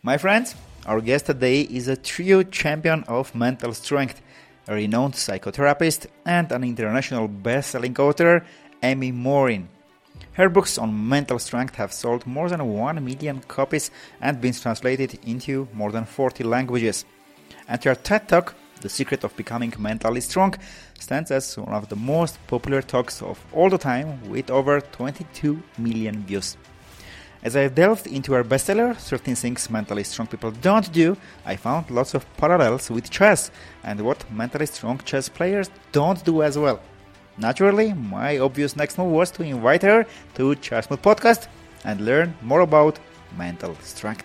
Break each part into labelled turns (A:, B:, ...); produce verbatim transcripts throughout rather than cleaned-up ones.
A: My friends, our guest today is a true champion of mental strength, a renowned psychotherapist and an international best-selling author, Amy Morin. Her books on mental strength have sold more than one million copies and been translated into more than forty languages. And her TED Talk, The Secret of Becoming Mentally Strong, stands as one of the most popular talks of all the time with over twenty-two million views. As I delved into her bestseller, thirteen Things Mentally Strong People Don't Do, I found lots of parallels with chess and what mentally strong chess players don't do as well. Naturally, my obvious next move was to invite her to Chessmood Podcast and learn more about mental strength.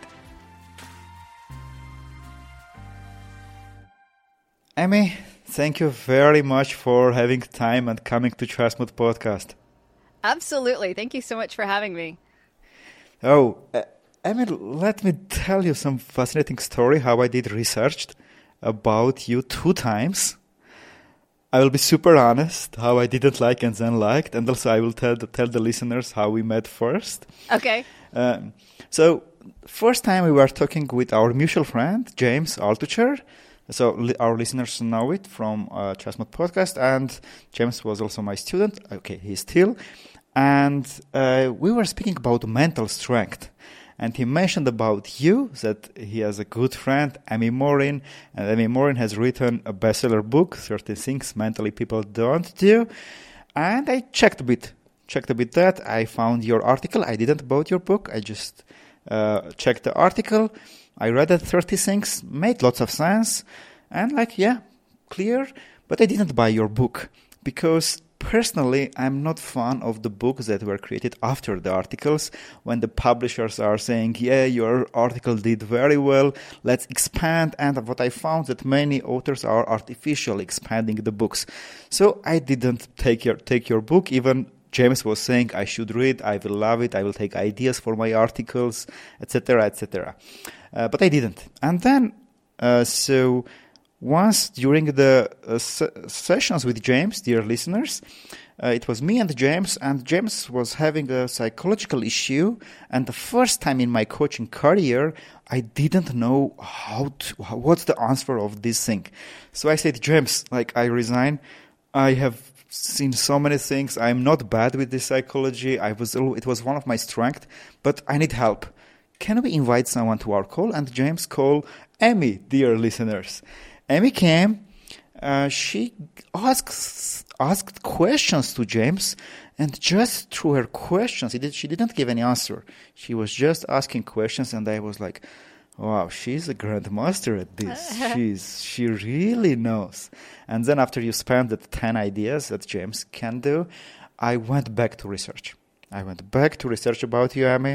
A: Amy, thank you very much for having time and coming to Chessmood Podcast.
B: Absolutely. Thank you so much for having me.
A: Oh, uh, Amy, let me tell you some fascinating story how I did research about you two times. I will be super honest how I didn't like and then liked, and also I will tell the, tell the listeners how we met first.
B: Okay.
A: Um, so, first time we were talking with our mutual friend, James Altucher. So li- our listeners know it from uh, Chessmood Podcast, and James was also my student. Okay, he's still. And uh, we were speaking about mental strength. And he mentioned about you, that he has a good friend, Amy Morin. And Amy Morin has written a bestseller book, thirteen Things Mentally People Don't Do. And I checked a bit, checked a bit that. I found your article. I didn't bought your book. I just uh, checked the article. I read that thirty Things, made lots of sense. And like, yeah, clear. But I didn't buy your book because personally, I'm not fan of the books that were created after the articles, when the publishers are saying, yeah, your article did very well, let's expand. And what I found that many authors are artificially expanding the books. So I didn't take your take your book. Even James was saying I should read, I will love it, I will take ideas for my articles, et cetera, et cetera. Uh, but I didn't. And then, uh, so... Once during the uh, se- sessions with James, dear listeners, uh, it was me and James, and James was having a psychological issue. And the first time in my coaching career, I didn't know how to, how, what's the answer of this thing. So I said, James, like I resign. I have seen so many things. I'm not bad with this psychology. I was it was one of my strengths, but I need help. Can we invite someone to our call? And James called Amy, dear listeners. Amy came, uh, she asked, asked questions to James, and just through her questions, did, she didn't give any answer. She was just asking questions, and I was like, wow, she's a grandmaster at this. She's She really knows. And then after you spent the ten ideas that James can do, I went back to research. I went back to research about you, Amy.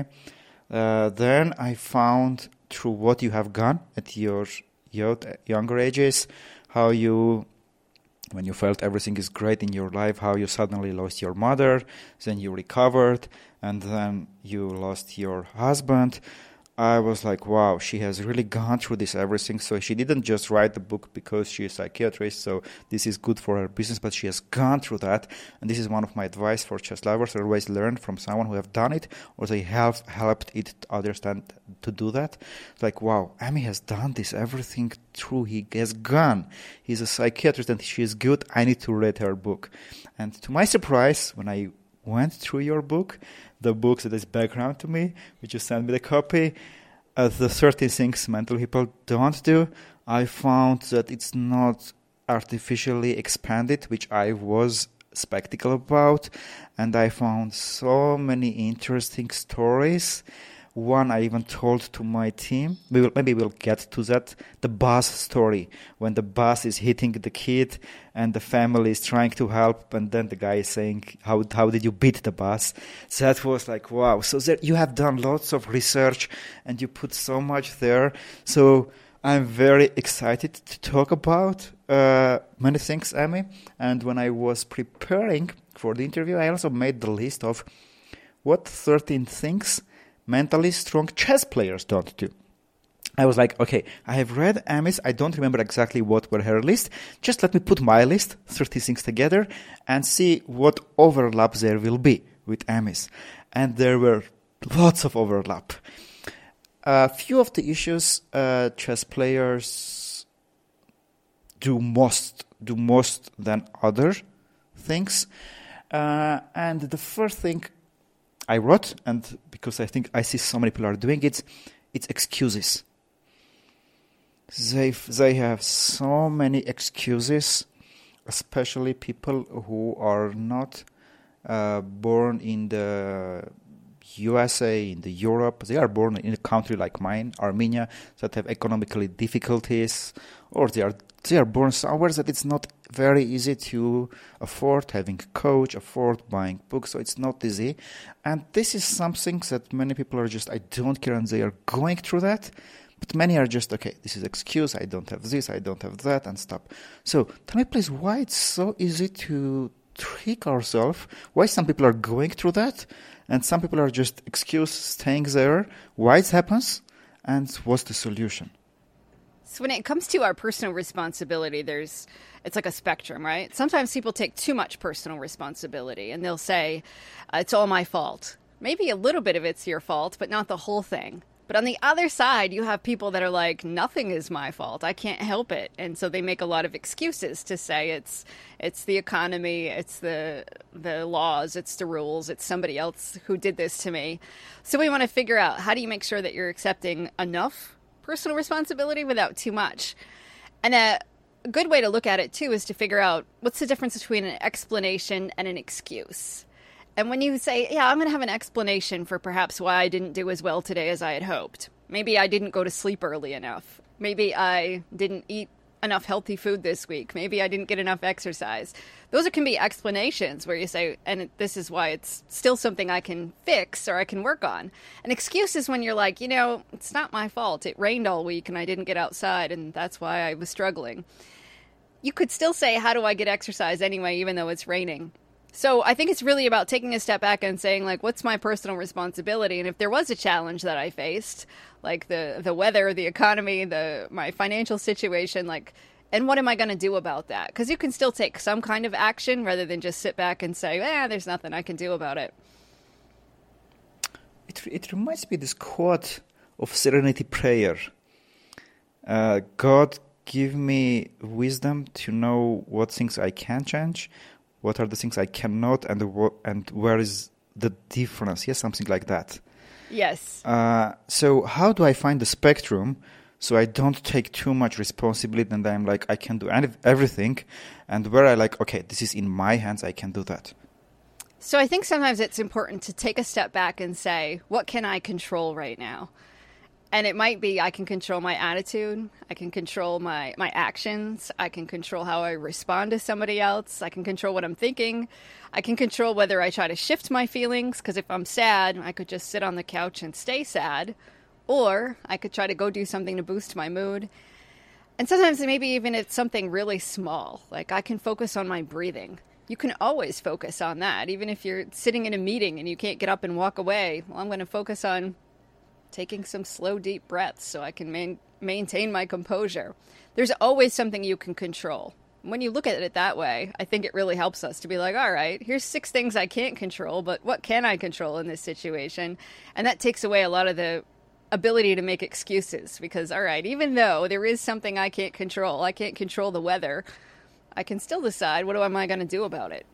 A: Uh, then I found through what you have gone at your younger ages, how you, when you felt everything is great in your life, how you suddenly lost your mother, then you recovered, and then you lost your husband. I was like, wow, she has really gone through this everything. So she didn't just write the book because she is a psychiatrist, so this is good for her business, but she has gone through that. And this is one of my advice for chess lovers: always learn from someone who have done it, or they have helped it others to do that. It's like, wow, Amy has done this everything through. He has gone. He's a psychiatrist and she is good. I need to read her book. And to my surprise, when I went through your book, the book that is background to me, which you sent me the copy, uh, the thirteen Things Mental People Don't Do, I found that it's not artificially expanded, which I was skeptical about, and I found so many interesting stories. One I even told to my team. We will, maybe we'll get to that. The bus story, when the bus is hitting the kid and the family is trying to help, and then the guy is saying, how how did you beat the bus? So that was like, wow. So there, you have done lots of research and you put so much there. So I'm very excited to talk about uh, many things, Amy. And when I was preparing for the interview, I also made the list of what thirteen things mentally strong chess players don't do. I was like, okay, I have read Amy's. I don't remember exactly what were her list. Just let me put my list, thirty things together, and see what overlap there will be with Amy's. And there were lots of overlap. a few of the issues uh, chess players do most do most than other things. Uh, and the first thing I wrote, and because I think I see so many people are doing it, it's excuses. They they have so many excuses, especially people who are not uh, born in the U S A, in the Europe. They are born in a country like mine, Armenia, that have economically difficulties, or they are they are born somewhere that it's not very easy to afford having a coach, afford buying books, so it's not easy. And this is something that many people are just, I don't care, and they are going through that. But many are just, okay, this is excuse, I don't have this, I don't have that, and stop. So tell me please why it's so easy to trick ourselves, why some people are going through that, and some people are just excuse, staying there, why it happens, and what's the solution?
B: So when it comes to our personal responsibility, there's it's like a spectrum, right? Sometimes people take too much personal responsibility and they'll say, it's all my fault. Maybe a little bit of it's your fault, but not the whole thing. But on the other side, you have people that are like, nothing is my fault. I can't help it. And so they make a lot of excuses to say it's it's the economy, it's the the laws, it's the rules, it's somebody else who did this to me. So we want to figure out, how do you make sure that you're accepting enough personal responsibility without too much? And a good way to look at it, too, is to figure out what's the difference between an explanation and an excuse. And when you say, yeah, I'm going to have an explanation for perhaps why I didn't do as well today as I had hoped. Maybe I didn't go to sleep early enough. Maybe I didn't eat enough healthy food this week. Maybe I didn't get enough exercise. Those can be explanations where you say, and this is why it's still something I can fix or I can work on. An excuse is when you're like, you know, it's not my fault. It rained all week and I didn't get outside and that's why I was struggling. You could still say, how do I get exercise anyway, even though it's raining? So I think it's really about taking a step back and saying, like, what's my personal responsibility? And if there was a challenge that I faced, like the, the weather, the economy, the my financial situation, like, and what am I going to do about that? Because you can still take some kind of action rather than just sit back and say, eh, there's nothing I can do about it.
A: It, it reminds me of this quote of Serenity Prayer. Uh, God, give me wisdom to know what things I can change, what are the things I cannot, and the, and where is the difference? Yes, something like that.
B: Yes.
A: Uh, so how do I find the spectrum so I don't take too much responsibility and I'm like, I can do any, everything, and where I like, okay, this is in my hands, I can do that?
B: So I think sometimes it's important to take a step back and say, what can I control right now? And it might be I can control my attitude, I can control my, my actions, I can control how I respond to somebody else, I can control what I'm thinking, I can control whether I try to shift my feelings, because if I'm sad, I could just sit on the couch and stay sad, or I could try to go do something to boost my mood. And sometimes maybe even it's something really small, like I can focus on my breathing. You can always focus on that, even if you're sitting in a meeting and you can't get up and walk away. Well, I'm going to focus on taking some slow, deep breaths so I can man- maintain my composure. There's always something you can control. When you look at it that way, I think it really helps us to be like, all right, here's six things I can't control, but what can I control in this situation? And that takes away a lot of the ability to make excuses because, all right, even though there is something I can't control, I can't control the weather, I can still decide what am I going to do about it.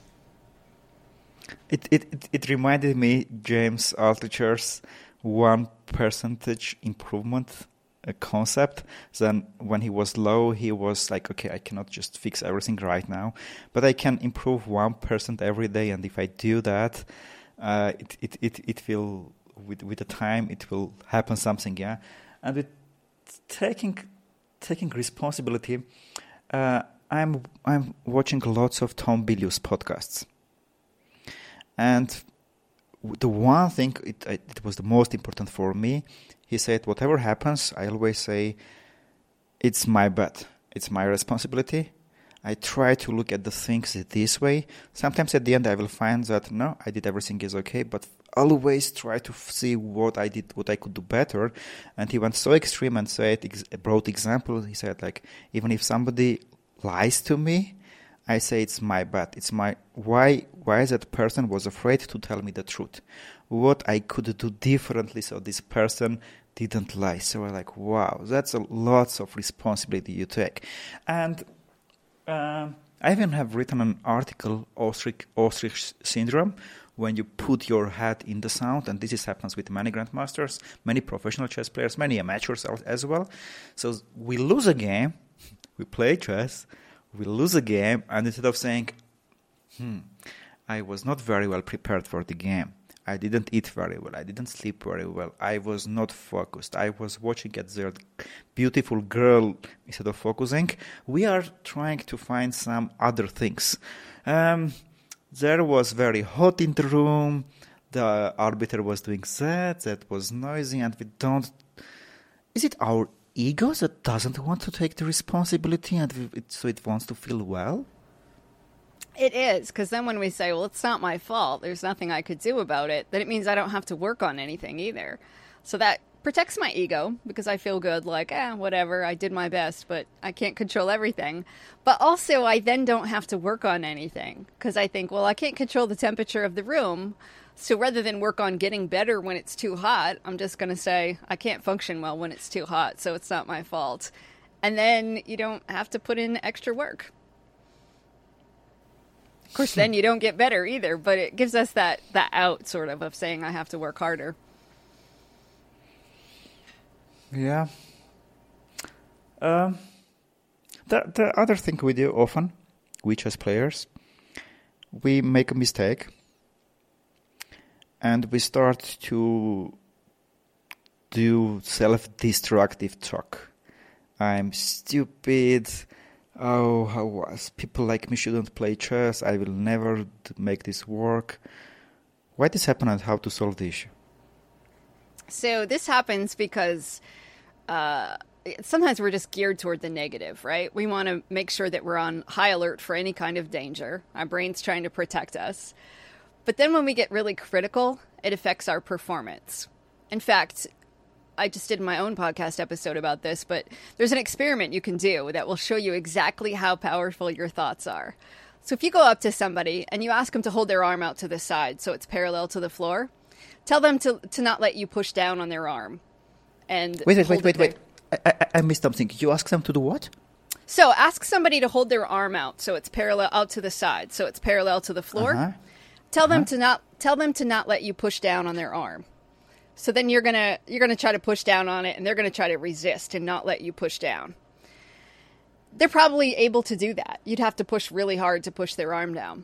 A: It it it, it reminded me James Altucher's one percentage improvement uh, concept. Then when he was low, he was like, okay, I cannot just fix everything right now, but I can improve one percent every day. And if I do that, uh, it, it, it, it will, with, with the time, it will happen something. Yeah. And with taking, taking responsibility, uh, I'm, I'm watching lots of Tom Bilyeu's podcasts. And the one thing, it, it was the most important for me, he said, whatever happens, I always say, it's my bad. It's my responsibility. I try to look at the things this way. Sometimes at the end I will find that, no, I did everything is okay, but always try to see what I did, what I could do better. And he went so extreme and said, ex- brought example. He said, like, even if somebody lies to me, I say it's my bad. It's my why why that person was afraid to tell me the truth. What I could do differently so this person didn't lie. So I'm like, wow, that's a lots of responsibility you take. And um, I even have written an article, Ostrich, Ostrich Syndrome, when you put your head in the sound, and this is happens with many grandmasters, many professional chess players, many amateurs as well. So we lose a game, we play chess, we lose a game, and instead of saying, hmm, I was not very well prepared for the game, I didn't eat very well, I didn't sleep very well, I was not focused, I was watching at the beautiful girl instead of focusing, we are trying to find some other things. Um, there was very hot in the room, the arbiter was doing that, that was noisy, and we don't... Is it our ego that doesn't want to take the responsibility, and we, it, so it wants to feel well?
B: It is, because then when we say, well, it's not my fault, there's nothing I could do about it, then it means I don't have to work on anything either. So that protects my ego, because I feel good, like, eh, whatever, I did my best, but I can't control everything. But also, I then don't have to work on anything, because I think, well, I can't control the temperature of the room, so rather than work on getting better when it's too hot, I'm just going to say, I can't function well when it's too hot, so it's not my fault. And then you don't have to put in extra work. Of course, then you don't get better either, but it gives us that, that out, sort of, of saying I have to work harder.
A: Yeah. Um, the, the other thing we do often, we chess players, we make a mistake, and we start to do self-destructive talk. I'm stupid... Oh, how was people like me shouldn't play chess. I will never make this work. Why this happen and how to solve the issue?
B: So this happens because uh, sometimes we're just geared toward the negative, right? We want to make sure that we're on high alert for any kind of danger. Our brain's trying to protect us. But then when we get really critical, it affects our performance. In fact, I just did my own podcast episode about this, but there's an experiment you can do that will show you exactly how powerful your thoughts are. So if you go up to somebody and you ask them to hold their arm out to the side so it's parallel to the floor, tell them to to not let you push down on their arm. And
A: wait, wait, wait, wait, wait. I, I, I missed something. You ask them to do what?
B: So ask somebody to hold their arm out so it's parallel out to the side, so it's parallel to the floor. Uh-huh. Tell uh-huh. them to not tell them to not let you push down on their arm. So then you're gonna you're gonna try to push down on it, and they're gonna try to resist and not let you push down. They're probably able to do that. You'd have to push really hard to push their arm down.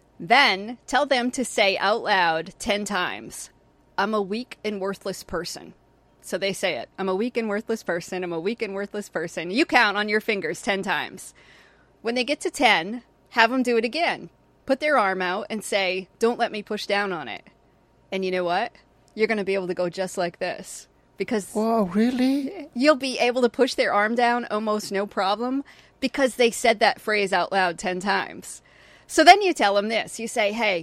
B: Then tell them to say out loud ten times, "I'm a weak and worthless person." So they say it. I'm a weak and worthless person. I'm a weak and worthless person. You count on your fingers ten times. When they get to ten, have them do it again. Put their arm out and say, "Don't let me push down on it." And you know what? You're going to be able to go just like this. Because
A: whoa, really?
B: You'll be able to push their arm down almost no problem because they said that phrase out loud ten times. So then you tell them this. You say, hey,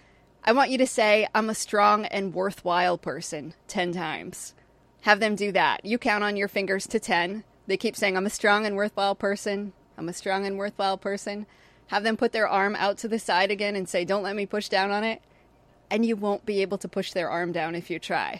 B: I want you to say, I'm a strong and worthwhile person ten times. Have them do that. You count on your fingers to ten. They keep saying, I'm a strong and worthwhile person. I'm a strong and worthwhile person. Have them put their arm out to the side again and say, don't let me push down on it. And you won't be able to push their arm down if you try.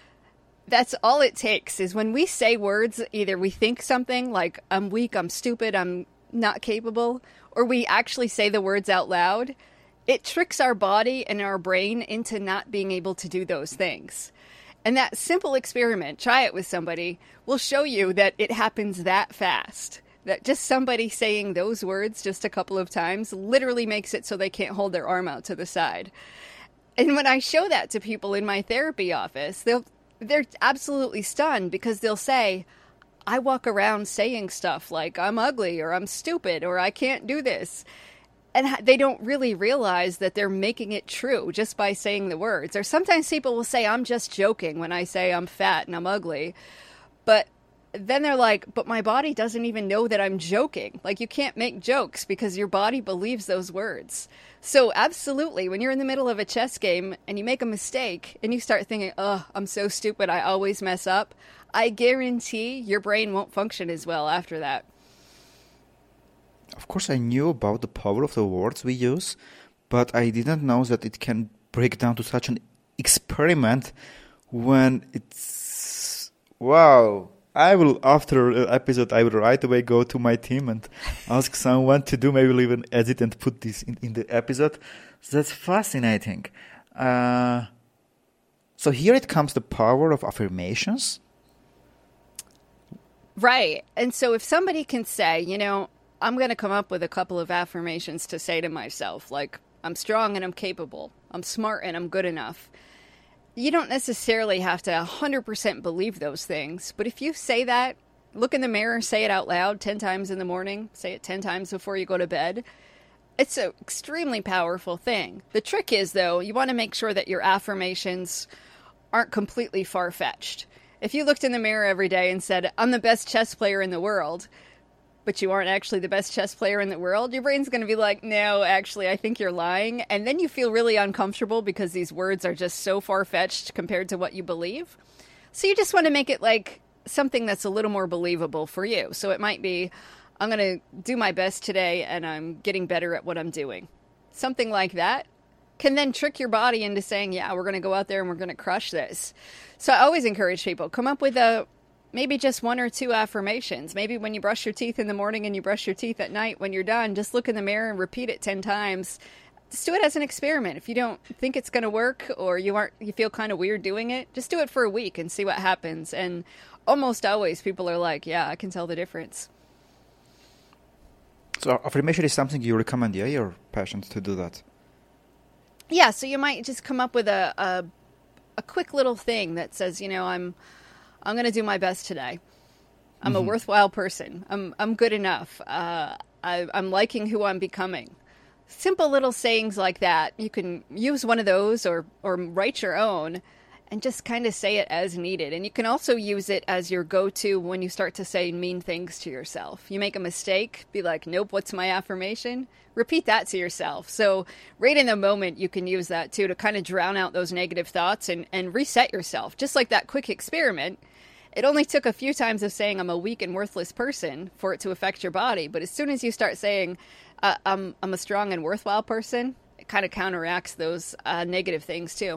B: That's all it takes, is when we say words, either we think something like, I'm weak, I'm stupid, I'm not capable, or we actually say the words out loud, it tricks our body and our brain into not being able to do those things. And that simple experiment, try it with somebody, will show you that it happens that fast. That just somebody saying those words just a couple of times literally makes it so they can't hold their arm out to the side. And when I show that to people in my therapy office, they'll, they're absolutely stunned because they'll say, I walk around saying stuff like I'm ugly or I'm stupid or I can't do this. And they don't really realize that they're making it true just by saying the words. Or sometimes people will say, I'm just joking when I say I'm fat and I'm ugly. But then they're like, but my body doesn't even know that I'm joking. Like, you can't make jokes because your body believes those words. So absolutely, when you're in the middle of a chess game and you make a mistake and you start thinking, oh, I'm so stupid, I always mess up, I guarantee your brain won't function as well after that.
A: Of course, I knew about the power of the words we use, but I didn't know that it can break down to such an experiment when it's Wow. I will, after the episode, I will right away go to my team and ask someone to do, maybe even edit and put this in, in the episode. So that's fascinating. Uh, so here it comes the power of affirmations.
B: Right. And so if somebody can say, you know, I'm going to come up with a couple of affirmations to say to myself, like, I'm strong and I'm capable. I'm smart and I'm good enough. You don't necessarily have to one hundred percent believe those things. But if you say that, look in the mirror, say it out loud ten times in the morning, say it ten times before you go to bed, it's an extremely powerful thing. The trick is, though, you want to make sure that your affirmations aren't completely far-fetched. If you looked in the mirror every day and said, I'm the best chess player in the world, but you aren't actually the best chess player in the world, your brain's going to be like, no, actually, I think you're lying. And then you feel really uncomfortable because these words are just so far-fetched compared to what you believe. So you just want to make it like something that's a little more believable for you. So it might be, I'm going to do my best today and I'm getting better at what I'm doing. Something like that can then trick your body into saying, yeah, we're going to go out there and we're going to crush this. So I always encourage people, come up with a maybe just one or two affirmations. Maybe when you brush your teeth in the morning and you brush your teeth at night, when you're done, just look in the mirror and repeat it ten times. Just do it as an experiment. If you don't think it's going to work or you aren't, you feel kind of weird doing it, just do it for a week and see what happens. And almost always people are like, yeah, I can tell the difference.
A: So affirmation is something you recommend, yeah? You're passionate to do that.
B: Yeah, so you might just come up with a a, a quick little thing that says, you know, I'm I'm going to do my best today. I'm mm-hmm. a worthwhile person. I'm I'm good enough. Uh, I, I'm liking who I'm becoming. Simple little sayings like that. You can use one of those or, or write your own and just kind of say it as needed. And you can also use it as your go-to when you start to say mean things to yourself. You make a mistake, be like, nope, what's my affirmation? Repeat that to yourself. So right in the moment, you can use that too to kind of drown out those negative thoughts and, and reset yourself. Just like that quick experiment. It only took a few times of saying I'm a weak and worthless person for it to affect your body. But as soon as you start saying uh, I'm, I'm a strong and worthwhile person, it kind of counteracts those uh, negative things too.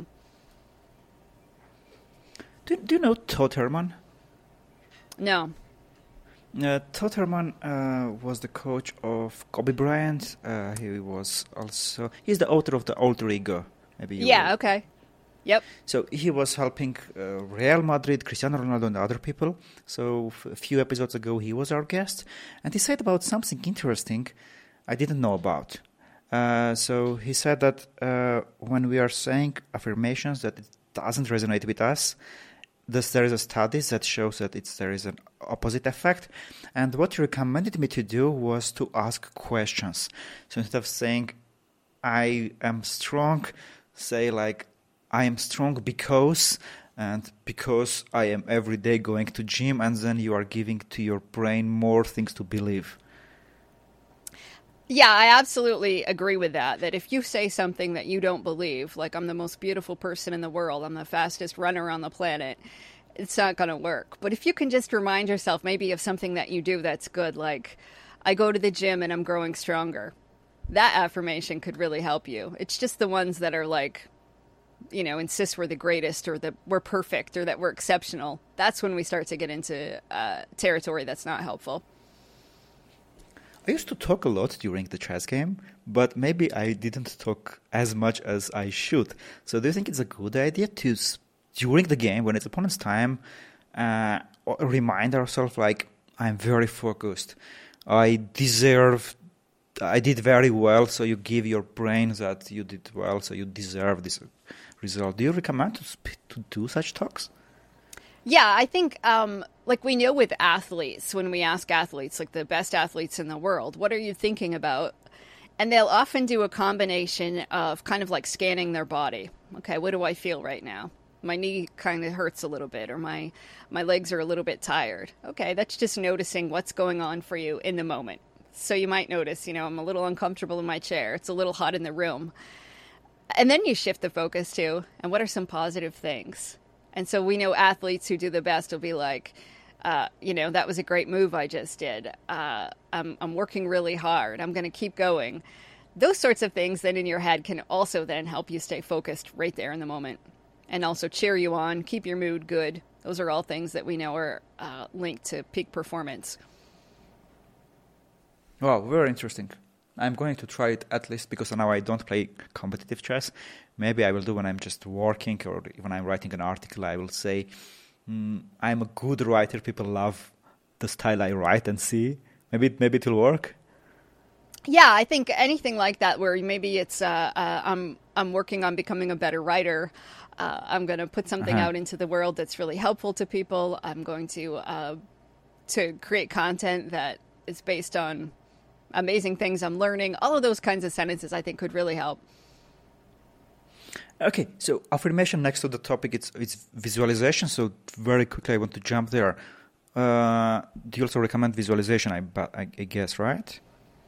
A: Do, do you know Todd Herman?
B: No.
A: Uh, Todd Herman uh, was the coach of Kobe Bryant. Uh, he was also... He's the author of The Alter Ego. Maybe you
B: Yeah,
A: will.
B: okay. Yep.
A: So he was helping uh, Real Madrid, Cristiano Ronaldo, and other people. So f- a few episodes ago, he was our guest, and he said about something interesting I didn't know about. Uh, so he said that uh, when we are saying affirmations that it doesn't resonate with us, this, there is a study that shows that it's there is an opposite effect. And what he recommended me to do was to ask questions. So instead of saying I am strong, say like, I am strong because, and because I am every day going to gym, and then you are giving to your brain more things to believe.
B: Yeah, I absolutely agree with that, that if you say something that you don't believe, like I'm the most beautiful person in the world, I'm the fastest runner on the planet, it's not going to work. But if you can just remind yourself maybe of something that you do that's good, like I go to the gym and I'm growing stronger, that affirmation could really help you. It's just the ones that are like, you know, insist we're the greatest or that we're perfect or that we're exceptional. That's when we start to get into uh, territory that's not helpful.
A: I used to talk a lot during the chess game, but maybe I didn't talk as much as I should. So do you think it's a good idea to, during the game, when it's opponent's time, uh, remind ourselves like, I'm very focused. I deserve, I did very well, so you give your brain that you did well, so you deserve this result. Do you recommend to, sp- to do such talks?
B: Yeah, I think, um, like we know with athletes, when we ask athletes, like the best athletes in the world, what are you thinking about? And they'll often do a combination of kind of like scanning their body. Okay, what do I feel right now? My knee kind of hurts a little bit, or my, my legs are a little bit tired. Okay, that's just noticing what's going on for you in the moment. So you might notice, you know, I'm a little uncomfortable in my chair. It's a little hot in the room. And then you shift the focus to, and what are some positive things? And so we know athletes who do the best will be like, uh, you know, that was a great move I just did. Uh, I'm, I'm working really hard. I'm going to keep going. Those sorts of things then in your head can also then help you stay focused right there in the moment and also cheer you on, keep your mood good. Those are all things that we know are uh, linked to peak performance.
A: Wow, very interesting. I'm going to try it at least because now I don't play competitive chess. Maybe I will do when I'm just working or when I'm writing an article. I will say, mm, I'm a good writer. People love the style I write and see. Maybe, maybe it will work.
B: Yeah, I think anything like that where maybe it's uh, uh, I'm I'm working on becoming a better writer. Uh, I'm going to put something
A: Uh-huh.
B: out into the world that's really helpful to people. I'm going to uh, to create content that is based on amazing things I'm learning. All of those kinds of sentences I think could really help.
A: Okay, so affirmation next to the topic, it's it's visualization. So very quickly, I want to jump there. Uh, do you also recommend visualization? I, but I, I guess, right?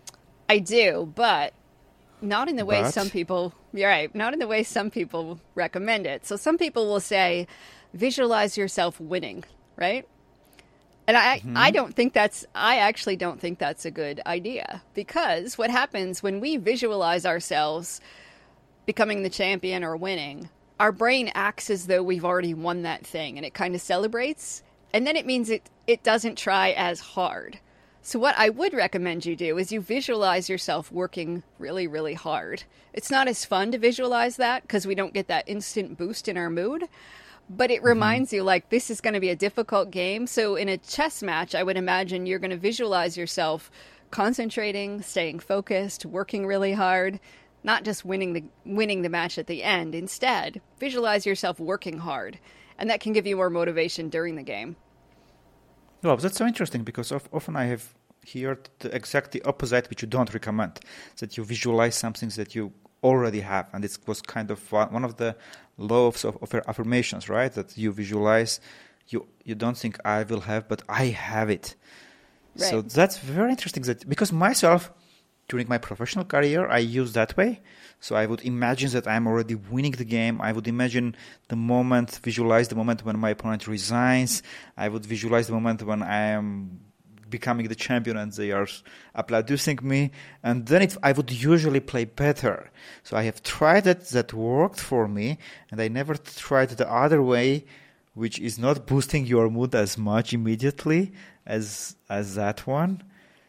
B: I do, but not in the way
A: But?
B: some people, you're right, not in the way some people recommend it. So some people will say, visualize yourself winning, right? And I,
A: Mm-hmm.
B: I don't think that's, I actually don't think that's a good idea, because what happens when we visualize ourselves becoming the champion or winning, our brain acts as though we've already won that thing, and it kind of celebrates, and then it means it, it doesn't try as hard. So what I would recommend you do is you visualize yourself working really, really hard. It's not as fun to visualize that because we don't get that instant boost in our mood, but it reminds you like this is going to be a difficult game. So in a chess match, I would imagine you're going to visualize yourself concentrating, staying focused, working really hard, not just winning the winning the match at the end. Instead, visualize yourself working hard, and that can give you more motivation during the game.
A: Well, that's so interesting because of, often I have heard the exactly opposite, which you don't recommend, that you visualize some things that you already have. And it was kind of one of the laws of, of affirmations, right? That you visualize, you you don't think I will have, but I have it.
B: Right.
A: So that's very interesting that because myself, during my professional career, I use that way. So I would imagine that I'm already winning the game. I would imagine the moment, visualize the moment when my opponent resigns. I would visualize the moment when I am becoming the champion and they are applauding me. And then it, I would usually play better. So I have tried that. That worked for me. And I never tried the other way, which is not boosting your mood as much immediately as as that one.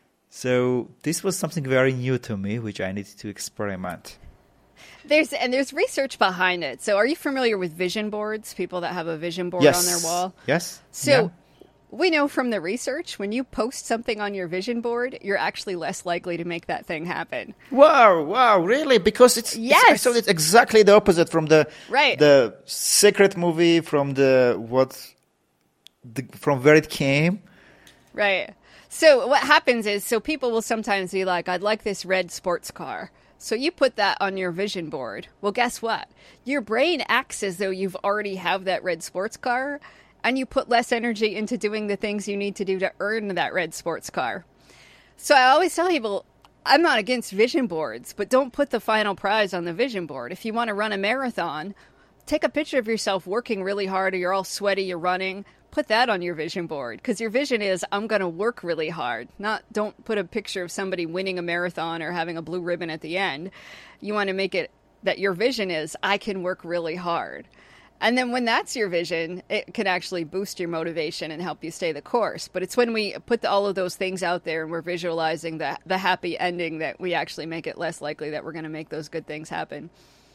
A: So this was something very new to me, which I needed to experiment.
B: There's and there's research behind it. So are you familiar with vision boards? People that have a vision board
A: Yes.
B: on their wall?
A: Yes.
B: So
A: Yeah.
B: we know from the research, when you post something on your vision board, you're actually less likely to make that thing happen.
A: Wow, wow, really? Because it's, it's I
B: Yes.
A: saw it's exactly the opposite from the
B: Right.
A: the Secret movie, from the what the, from where it came.
B: Right. So what happens is, so people will sometimes be like, I'd like this red sports car. So you put that on your vision board. Well, guess what? Your brain acts as though you've already have that red sports car, and you put less energy into doing the things you need to do to earn that red sports car. So I always tell people, I'm not against vision boards, but don't put the final prize on the vision board. If you want to run a marathon, take a picture of yourself working really hard, or you're all sweaty, you're running. Put that on your vision board, because your vision is, I'm going to work really hard. Not, don't put a picture of somebody winning a marathon or having a blue ribbon at the end. You want to make it that your vision is, I can work really hard. And then when that's your vision, it can actually boost your motivation and help you stay the course. But it's when we put the, all of those things out there and we're visualizing the, the happy ending that we actually make it less likely that we're going to make those good things happen.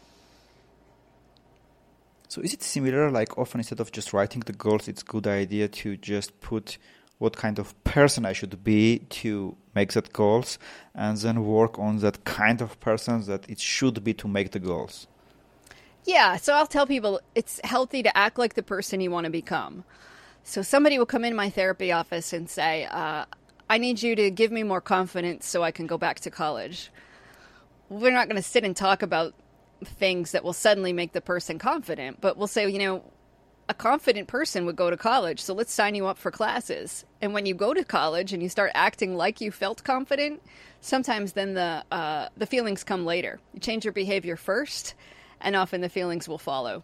A: So is it similar, like often instead of just writing the goals, it's a good idea to just put what kind of person I should be to make that goals, and then work on that kind of person that it should be to make the goals?
B: Yeah, so I'll tell people it's healthy to act like the person you want to become. So somebody will come in my therapy office and say, uh, I need you to give me more confidence so I can go back to college. We're not going to sit and talk about things that will suddenly make the person confident, but we'll say, you know, a confident person would go to college, so let's sign you up for classes. And when you go to college and you start acting like you felt confident, sometimes then the uh, the feelings come later. You change your behavior first, and often the feelings will follow.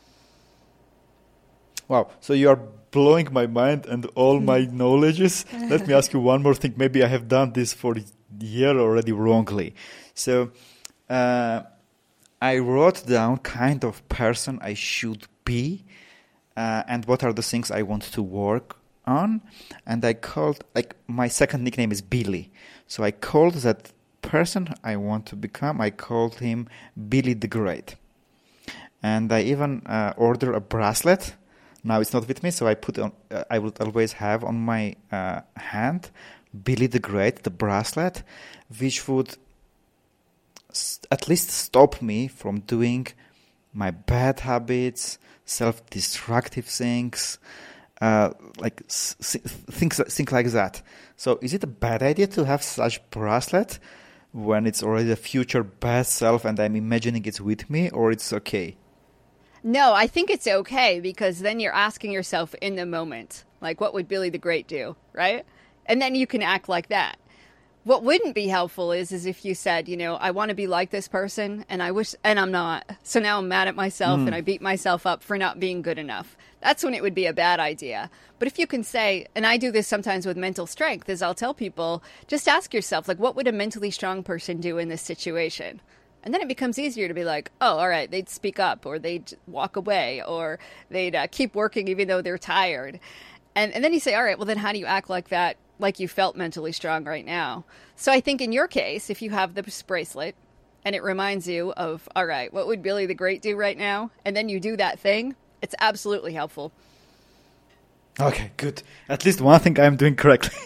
A: Wow, so you are blowing my mind and all my knowledges. Let me ask you one more thing. Maybe I have done this for a year already wrongly. So uh, I wrote down kind of person I should be, uh, and what are the things I want to work on. And I called, like, my second nickname is Billy. So I called that person I want to become, I called him Billy the Great. And I even uh, ordered a bracelet. Now it's not with me, so I put on. Uh, I would always have on my uh, hand Billy the Great, the bracelet, which would st- at least stop me from doing my bad habits, self-destructive things, uh, like s- things things like that. So, is it a bad idea to have such bracelet when it's already a future bad self and I'm imagining it's with me, or it's okay?
B: No, I think it's okay, because then you're asking yourself in the moment, like, what would Billy the Great do, right? And then you can act like that. What wouldn't be helpful is, is if you said, you know, I want to be like this person, and I wish, and I'm not. So now I'm mad at myself, mm. and I beat myself up for not being good enough. That's when it would be a bad idea. But if you can say, and I do this sometimes with mental strength, is I'll tell people, just ask yourself, like, what would a mentally strong person do in this situation? And then it becomes easier to be like, oh, all right, they'd speak up, or they'd walk away, or they'd uh, keep working even though they're tired. And, and then you say, all right, well, then how do you act like that, like you felt mentally strong right now? So I think in your case, if you have this bracelet and it reminds you of, all right, what would Billy the Great do right now? And then you do that thing, it's absolutely helpful.
A: Okay, good. At least one thing I'm doing correctly.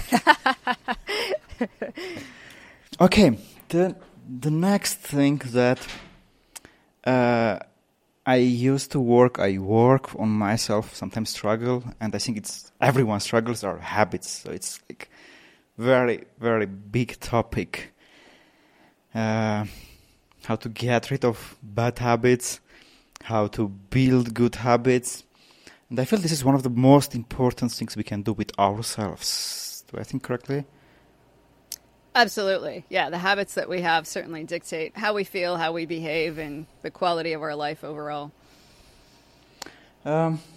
A: Okay, then... The next thing that uh, I used to work, I work on myself, sometimes struggle, and I think it's everyone struggles, are habits. So it's like very, very big topic. Uh, how to get rid of bad habits, how to build good habits. And I feel this is one of the most important things we can do with ourselves. Do I think correctly?
B: Absolutely. Yeah, the habits that we have certainly dictate how we feel, how we behave, and the quality of our life overall.
A: Um,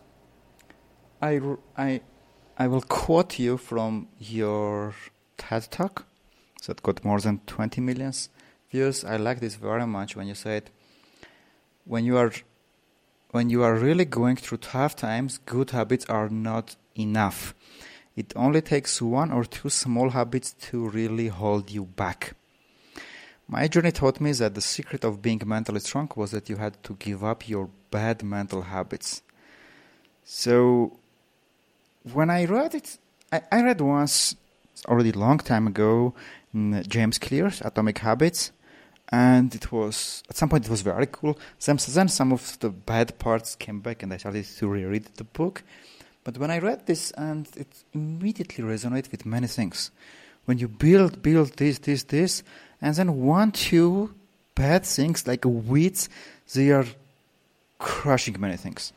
A: I, I, I will quote you from your TED Talk that got more than twenty million views. I like this very much when you said, when you are, when you are really going through tough times, good habits are not enough. It only takes one or two small habits to really hold you back. My journey taught me that the secret of being mentally strong was that you had to give up your bad mental habits. So, when I read it, I, I read once, already a long time ago, in James Clear's Atomic Habits, and it was, at some point it was very cool. Then, then some of the bad parts came back and I started to reread the book. But when I read this, and it immediately resonated with many things. When you build, build this, this, this, and then one, two bad things like weeds, they are crushing many things.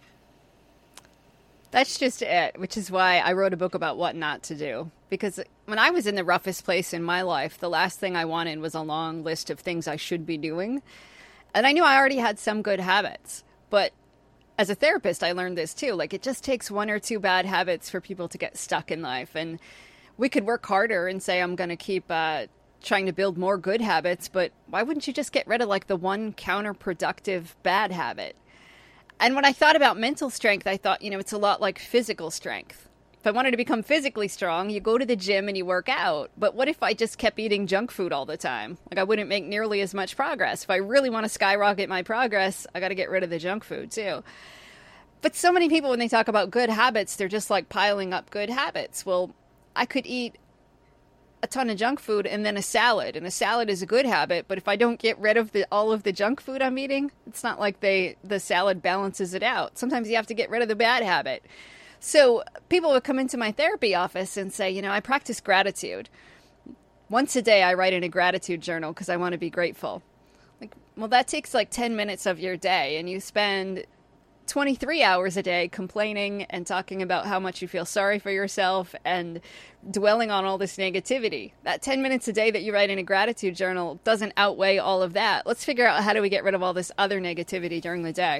B: That's just it, which is why I wrote a book about what not to do. Because when I was in the roughest place in my life, the last thing I wanted was a long list of things I should be doing. And I knew I already had some good habits, but as a therapist, I learned this too. Like, it just takes one or two bad habits for people to get stuck in life. And we could work harder and say, I'm going to keep uh, trying to build more good habits. But why wouldn't you just get rid of, like, the one counterproductive bad habit? And when I thought about mental strength, I thought, you know, it's a lot like physical strength. If I wanted to become physically strong, you go to the gym and you work out. But what if I just kept eating junk food all the time? Like, I wouldn't make nearly as much progress. If I really want to skyrocket my progress, I got to get rid of the junk food too. But so many people, when they talk about good habits, they're just like piling up good habits. Well, I could eat a ton of junk food and then a salad. And a salad is a good habit, but if I don't get rid of the, all of the junk food I'm eating, it's not like they the salad balances it out. Sometimes you have to get rid of the bad habit. So people would come into my therapy office and say, you know, I practice gratitude. Once a day I write in a gratitude journal because I want to be grateful. Like, well, that takes like ten minutes of your day, and you spend twenty-three hours a day complaining and talking about how much you feel sorry for yourself and dwelling on all this negativity. That ten minutes a day that you write in a gratitude journal doesn't outweigh all of that. Let's figure out, how do we get rid of all this other negativity during the day?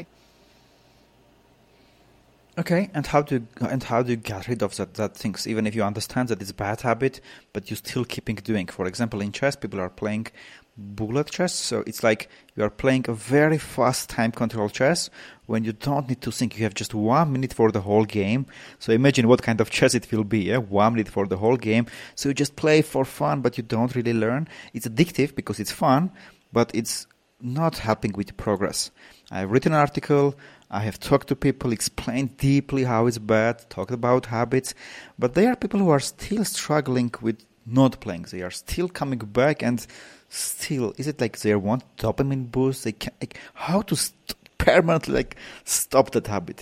A: Okay, and how do and how do you get rid of that, that things, even if you understand that it's a bad habit, but you're still keeping doing? For example, in chess, people are playing bullet chess. So it's like you are playing a very fast time control chess when you don't need to think. You have just one minute for the whole game. So imagine what kind of chess it will be. Yeah? One minute for the whole game. So you just play for fun, but you don't really learn. It's addictive because it's fun, but it's not helping with progress. I've written an article. I have talked to people, explained deeply how it's bad, talked about habits, but there are people who are still struggling with not playing. They are still coming back, and still, is it like they want dopamine boost? They can, like, how to st- permanently like stop that habit?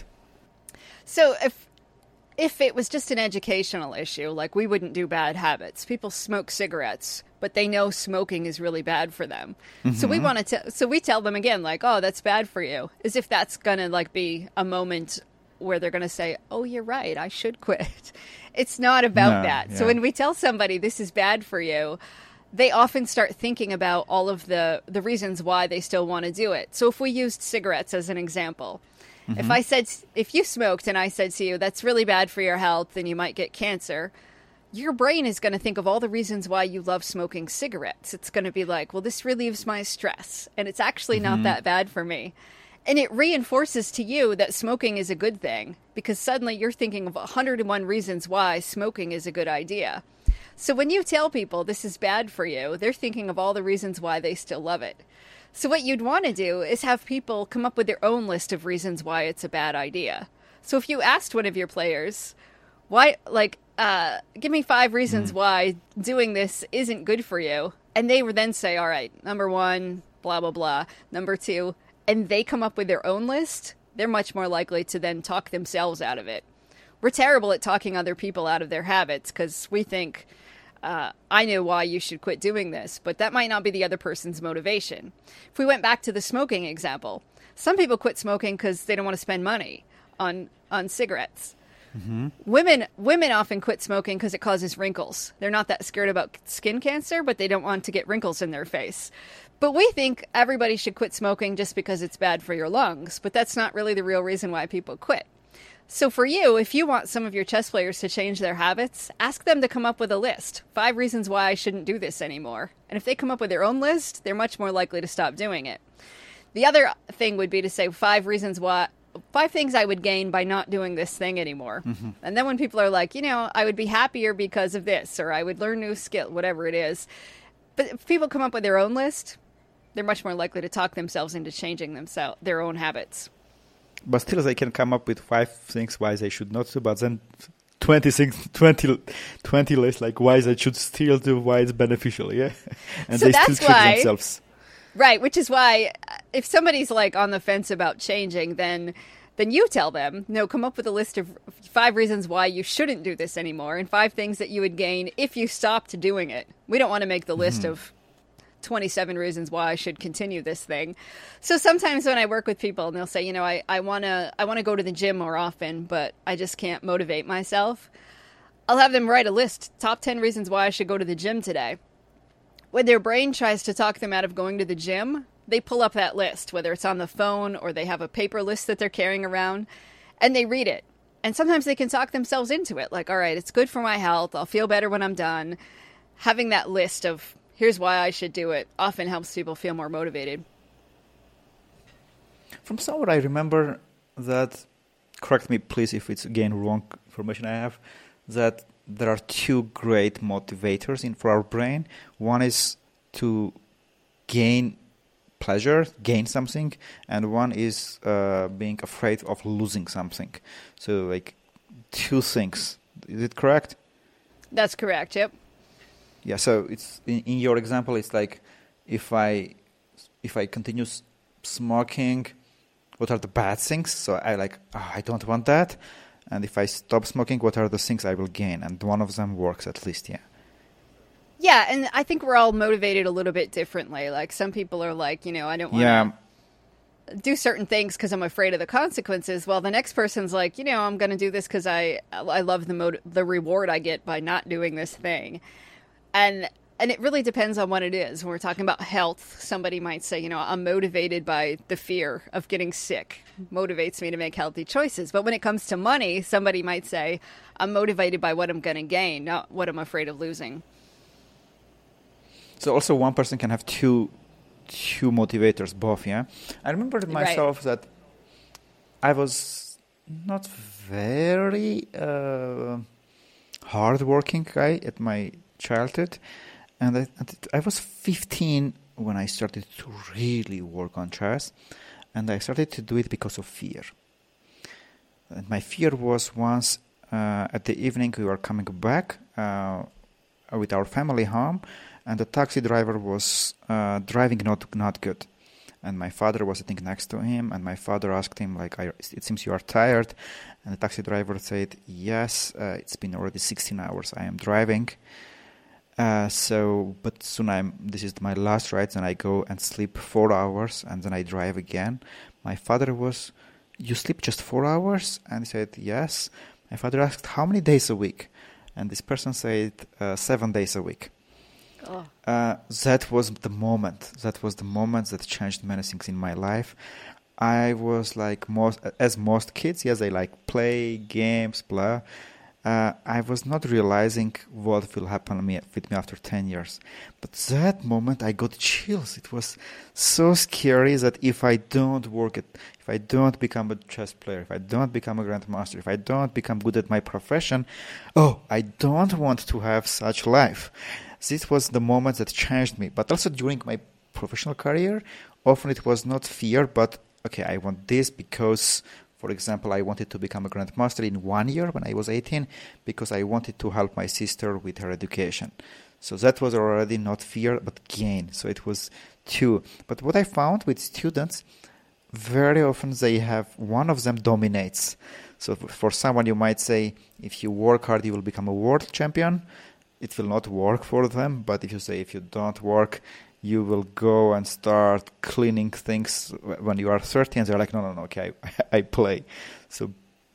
B: So if if it was just an educational issue, like we wouldn't do bad habits. People smoke cigarettes, but they know smoking is really bad for them. Mm-hmm. So we want to, so we tell them again, like, oh, that's bad for you, as if that's going to like be a moment where they're going to say, oh, you're right, I should quit. It's not about
A: no,
B: that.
A: Yeah.
B: So when we tell somebody this is bad for you, they often start thinking about all of the, the reasons why they still want to do it. So if we used cigarettes as an example, mm-hmm. if I said, if you smoked and I said to you, that's really bad for your health and you might get cancer, your brain is going to think of all the reasons why you love smoking cigarettes. It's going to be like, well, this relieves my stress, and it's actually mm-hmm. not that bad for me. And it reinforces to you that smoking is a good thing, because suddenly you're thinking of one hundred and one reasons why smoking is a good idea. So when you tell people this is bad for you, they're thinking of all the reasons why they still love it. So what you'd want to do is have people come up with their own list of reasons why it's a bad idea. So if you asked one of your players, why, like, uh, give me five reasons mm. why doing this isn't good for you, and they would then say, all right, number one, blah, blah, blah, number two, and they come up with their own list, they're much more likely to then talk themselves out of it. We're terrible at talking other people out of their habits because we think, uh, I know why you should quit doing this, but that might not be the other person's motivation. If we went back to the smoking example, some people quit smoking because they don't want to spend money on, on cigarettes. Mm-hmm. Women women often quit smoking because it causes wrinkles. They're not that scared about skin cancer, but they don't want to get wrinkles in their face. But we think everybody should quit smoking just because it's bad for your lungs, but that's not really the real reason why people quit. So for you, if you want some of your chess players to change their habits, ask them to come up with a list. Five reasons why I shouldn't do this anymore. And if they come up with their own list, they're much more likely to stop doing it. The other thing would be to say five reasons why... Five things I would gain by not doing this thing anymore. Mm-hmm. And then when people are like, you know, I would be happier because of this, or I would learn new skill, whatever it is. But if people come up with their own list, they're much more likely to talk themselves into changing themselves, their own habits.
A: But still they can come up with five things why they should not do, but then twenty things, twenty, twenty lists like why they should still do, why it's beneficial, yeah? And
B: so
A: they still trick
B: why,
A: themselves.
B: Right, which is why if somebody's like on the fence about changing, then then you tell them, no, come up with a list of five reasons why you shouldn't do this anymore and five things that you would gain if you stopped doing it. We don't want to make the list mm-hmm. of twenty-seven reasons why I should continue this thing. So sometimes when I work with people and they'll say, you know, I, I want to I want to go to the gym more often, but I just can't motivate myself. I'll have them write a list, top ten reasons why I should go to the gym today. When their brain tries to talk them out of going to the gym, they pull up that list, whether it's on the phone or they have a paper list that they're carrying around, and they read it. And sometimes they can talk themselves into it, like, all right, it's good for my health, I'll feel better when I'm done. Having that list of, here's why I should do it, often helps people feel more motivated.
A: From somewhere I remember that, correct me please if it's again wrong information I have, that there are two great motivators in for our brain. One is to gain pleasure, gain something, and one is uh, being afraid of losing something. So like two things. Is it correct?
B: That's correct, yep.
A: Yeah, so it's in, in your example, it's like if I if I continue s- smoking, what are the bad things? So I like, oh, I don't want that. And if I stop smoking, what are the things I will gain? And one of them works at least, yeah.
B: Yeah, and I think we're all motivated a little bit differerly. Like some people are like, you know, I don't want to yeah. do certain things because I'm afraid of the consequences. Well, the next person's like, you know, I'm going to do this because I I love the mot- the reward I get by not doing this thing. And and it really depends on what it is. When we're talking about health, somebody might say, you know, I'm motivated by the fear of getting sick. Motivates me to make healthy choices. But when it comes to money, somebody might say, I'm motivated by what I'm going to gain, not what I'm afraid of losing.
A: So also one person can have two two motivators, both, yeah? I remember myself
B: Right.
A: that I was not very uh, hard-working guy at my childhood. And I, I was fifteen when I started to really work on chess. And I started to do it because of fear. And my fear was once uh, at the evening we were coming back uh, with our family home, and the taxi driver was uh, driving not not good. And my father was sitting next to him, and my father asked him, like, I, it seems you are tired. And the taxi driver said, yes, uh, it's been already sixteen hours I am driving. Uh, so, but soon I'm, this is my last ride, and I go and sleep four hours, and then I drive again. My father was, you sleep just four hours? And he said, yes. My father asked, how many days a week? And this person said, uh, seven days a week.
B: Oh.
A: Uh, that was the moment. That was the moment that changed many things in my life. I was like most, as most kids, yes, I like play games, blah. Uh, I was not realizing what will happen to me, with me after ten years. But that moment I got chills. It was so scary that if I don't work it, if I don't become a chess player, if I don't become a grandmaster, if I don't become good at my profession, oh, I don't want to have such life. This was the moment that changed me. But also during my professional career, often it was not fear, but okay, I want this because, for example, I wanted to become a grandmaster in one year when I was eighteen because I wanted to help my sister with her education. So that was already not fear, but gain. So it was two. But what I found with students, very often they have, one of them dominates. So for someone you might say, if you work hard, you will become a world champion. It will not work for them. But if you say, if you don't work, you will go and start cleaning things when you are thirty, and they're like, no, no, no, okay, I, I play. So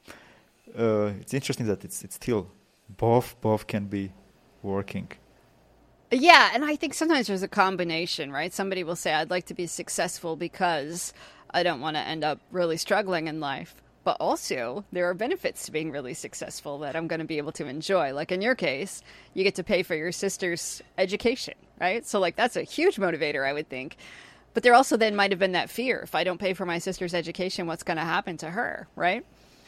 A: uh, it's interesting that it's it's still both both can be working.
B: Yeah, and I think sometimes there's a combination, right? Somebody will say, I'd like to be successful because I don't want to end up really struggling in life. But also, there are benefits to being really successful that I'm going to be able to enjoy. Like in your case, you get to pay for your sister's education, right? So like that's a huge motivator, I would think. But there also then might have been that fear. If I don't pay for my sister's education, what's going to happen to her, right?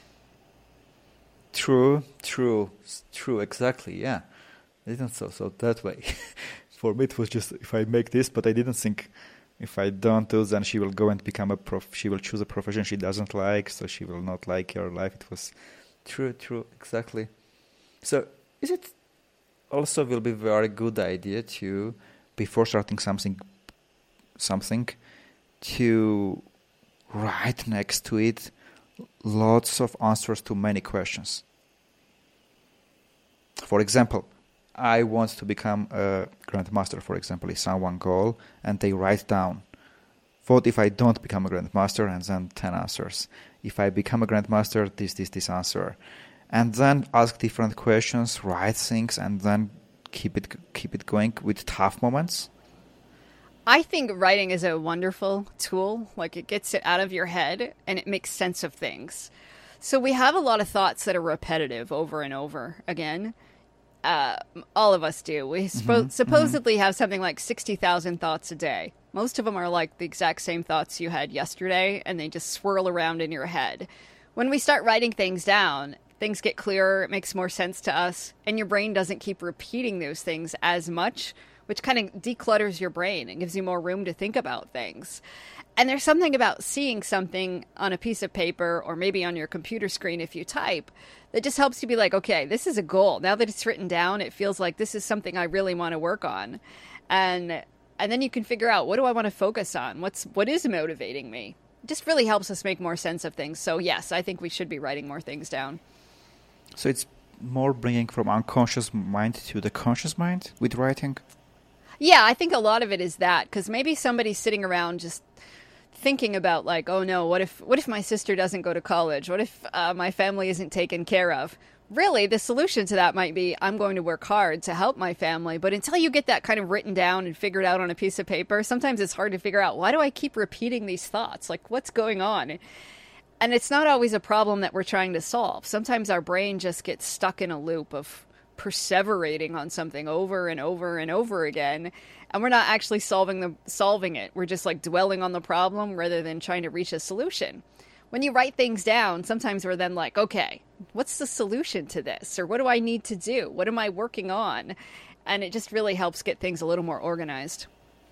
A: True, true, true, exactly, yeah. I didn't so so that way. For me, it was just, if I make this, but I didn't think, if I don't do, then she will go and become a prof. She will choose a profession she doesn't like, so she will not like your life. It was true, true, exactly. So is it also will be very good idea to, before starting something, something, to write next to it lots of answers to many questions. For example, I want to become a grandmaster, for example, is someone goal, and they write down, what if I don't become a grandmaster, and then ten answers. If I become a grandmaster, this, this, this answer. And then ask different questions, write things, and then keep it keep it going with tough moments.
B: I think writing is a wonderful tool. Like it gets it out of your head and it makes sense of things. So we have a lot of thoughts that are repetitive over and over again. Uh, all of us do. We spo-
A: Mm-hmm,
B: supposedly mm-hmm. have something like sixty thousand thoughts a day. Most of them are like the exact same thoughts you had yesterday, and they just swirl around in your head. When we start writing things down, things get clearer, it makes more sense to us, and your brain doesn't keep repeating those things as much, which kind of declutters your brain and gives you more room to think about things. And there's something about seeing something on a piece of paper or maybe on your computer screen if you type that just helps you be like, okay, this is a goal. Now that it's written down, it feels like this is something I really want to work on. And and then you can figure out, what do I want to focus on? What's what is motivating me? It just really helps us make more sense of things. So yes, I think we should be writing more things down.
A: So it's more bringing from unconscious mind to the conscious mind with writing?
B: Yeah, I think a lot of it is that, because maybe somebody's sitting around just thinking about like, oh no, what if what if my sister doesn't go to college? What if uh, my family isn't taken care of? Really, the solution to that might be, I'm going to work hard to help my family. But until you get that kind of written down and figured out on a piece of paper, sometimes it's hard to figure out, why do I keep repeating these thoughts? Like, what's going on? And it's not always a problem that we're trying to solve. Sometimes our brain just gets stuck in a loop of perseverating on something over and over and over again, and we're not actually solving the solving it. We're just like dwelling on the problem rather than trying to reach a solution. When you write things down, sometimes we're then like, okay, what's the solution to this? Or what do I need to do? What am I working on? And it just really helps get things a little more organized.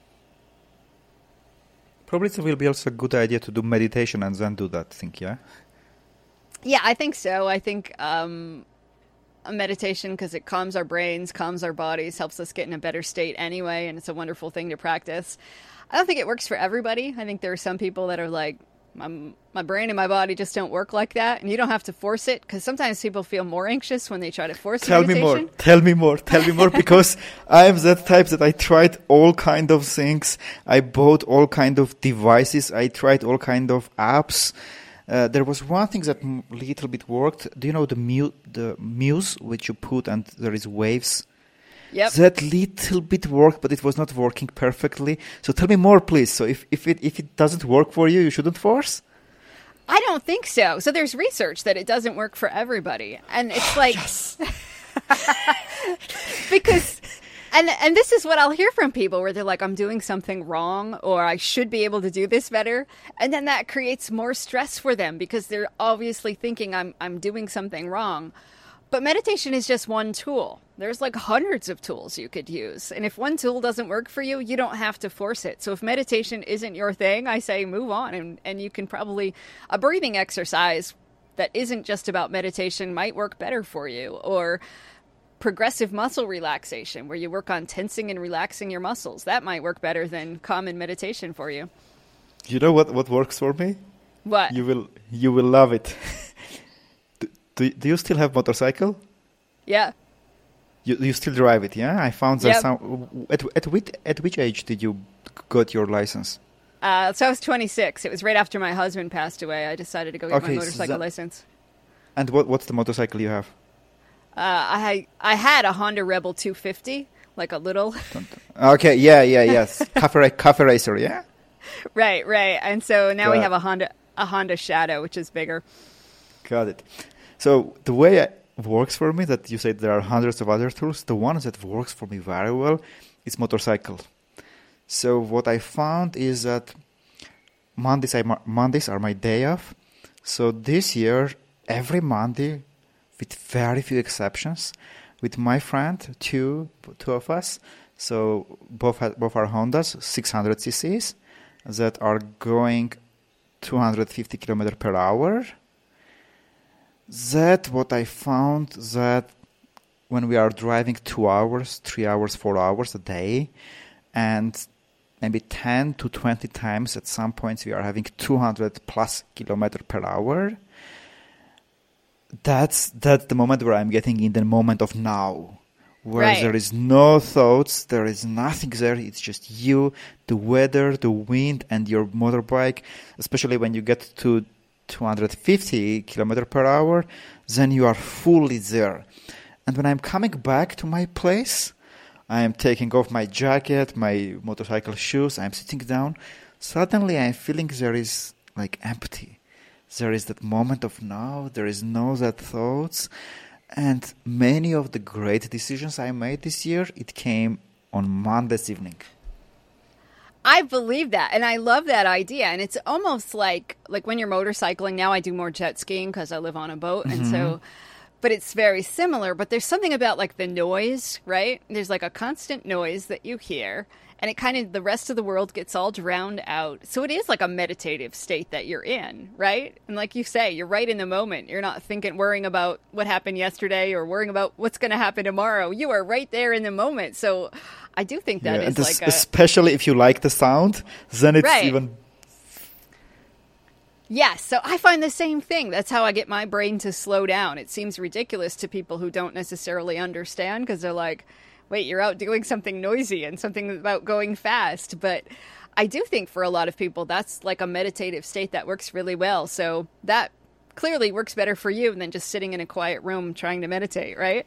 A: Probably it will be also a good idea to do meditation and then do that thing, yeah?
B: Yeah, I think so. I think um, a meditation, because it calms our brains, calms our bodies, helps us get in a better state anyway, and it's a wonderful thing to practice. I don't think it works for everybody. I think there are some people that are like, my, my brain and my body just don't work like that, and you don't have to force it, because sometimes people feel more anxious when they try to force
A: tell
B: meditation.
A: Tell me more, tell me more, tell me more, because I am that type that I tried all kind of things. I bought all kind of devices. I tried all kind of apps. Uh, there was one thing that a little bit worked. Do you know the mu- the Muse, which you put and there is waves?
B: Yep.
A: That little bit worked, but it was not working perfectly. So tell me more, please. So if, if it if it doesn't work for you, you shouldn't force?
B: I don't think so. So there's research that it doesn't work for everybody. And it's like... because... And and this is what I'll hear from people where they're like, I'm doing something wrong, or I should be able to do this better. And then that creates more stress for them because they're obviously thinking I'm I'm doing something wrong. But meditation is just one tool. There's like hundreds of tools you could use. And if one tool doesn't work for you, you don't have to force it. So if meditation isn't your thing, I say move on. And, and you can probably, a breathing exercise that isn't just about meditation might work better for you. Or progressive muscle relaxation, where you work on tensing and relaxing your muscles. That might work better than common meditation for you.
A: You know what, what works for me?
B: What?
A: You will you will love it. do, do, do you still have motorcycle?
B: Yeah.
A: You you still drive it, yeah? I found that
B: Yep.
A: some, at at which at which age did you got your license?
B: Uh, so I was twenty-six. It was right after my husband passed away. I decided to go get
A: Okay,
B: my
A: so
B: motorcycle
A: that-
B: license.
A: And what what's the motorcycle you have?
B: Uh, I I had a Honda Rebel two fifty, like a little.
A: Okay, yeah, yeah, yes. Cafe Cafe Racer, yeah?
B: Right, right. And so now we
A: Got
B: have a Honda a Honda Shadow, which is bigger.
A: Got it. So the way it works for me, that you said there are hundreds of other tools, the one that works for me very well is motorcycle. So what I found is that Mondays, I, Mondays are my day off. So this year, every Monday, with very few exceptions, with my friend, two two of us, so both ha- both are Hondas, six hundred cc's, that are going two hundred fifty kilometers per hour. That what I found that when we are driving two hours, three hours, four hours a day, and maybe ten to twenty times at some points we are having two hundred plus kilometers per hour. That's that's the moment where I'm getting in the moment of now, where
B: Right.
A: there is no thoughts, there is nothing there. It's just you, the weather, the wind, and your motorbike. Especially when you get to two hundred fifty kilometers per hour, then you are fully there. And when I'm coming back to my place, I am taking off my jacket, my motorcycle shoes, I'm sitting down. Suddenly I'm feeling there is like empty. There is that moment of now, there is no that thoughts. And many of the great decisions I made this year, it came on Monday's evening.
B: I believe that, and I love that idea. And it's almost like like when you're motorcycling. Now I do more jet skiing because I live on a boat, and so. But it's very similar. But there's something about like the noise, right? There's like a constant noise that you hear, and it kind of the rest of the world gets all drowned out. So it is like a meditative state that you're in, right? And like you say, you're right in the moment. You're not thinking, worrying about what happened yesterday or worrying about what's going to happen tomorrow. You are right there in the moment. So I do think that
A: Yeah,
B: is
A: and this-
B: like a
A: especially if you like the sound, then it's
B: Right.
A: even.
B: Yes, so I find the same thing. That's how I get my brain to slow down. It seems ridiculous to people who don't necessarily understand because they're like, wait, you're out doing something noisy and something about going fast. But I do think for a lot of people, that's like a meditative state that works really well. So that clearly works better for you than just sitting in a quiet room trying to meditate, right?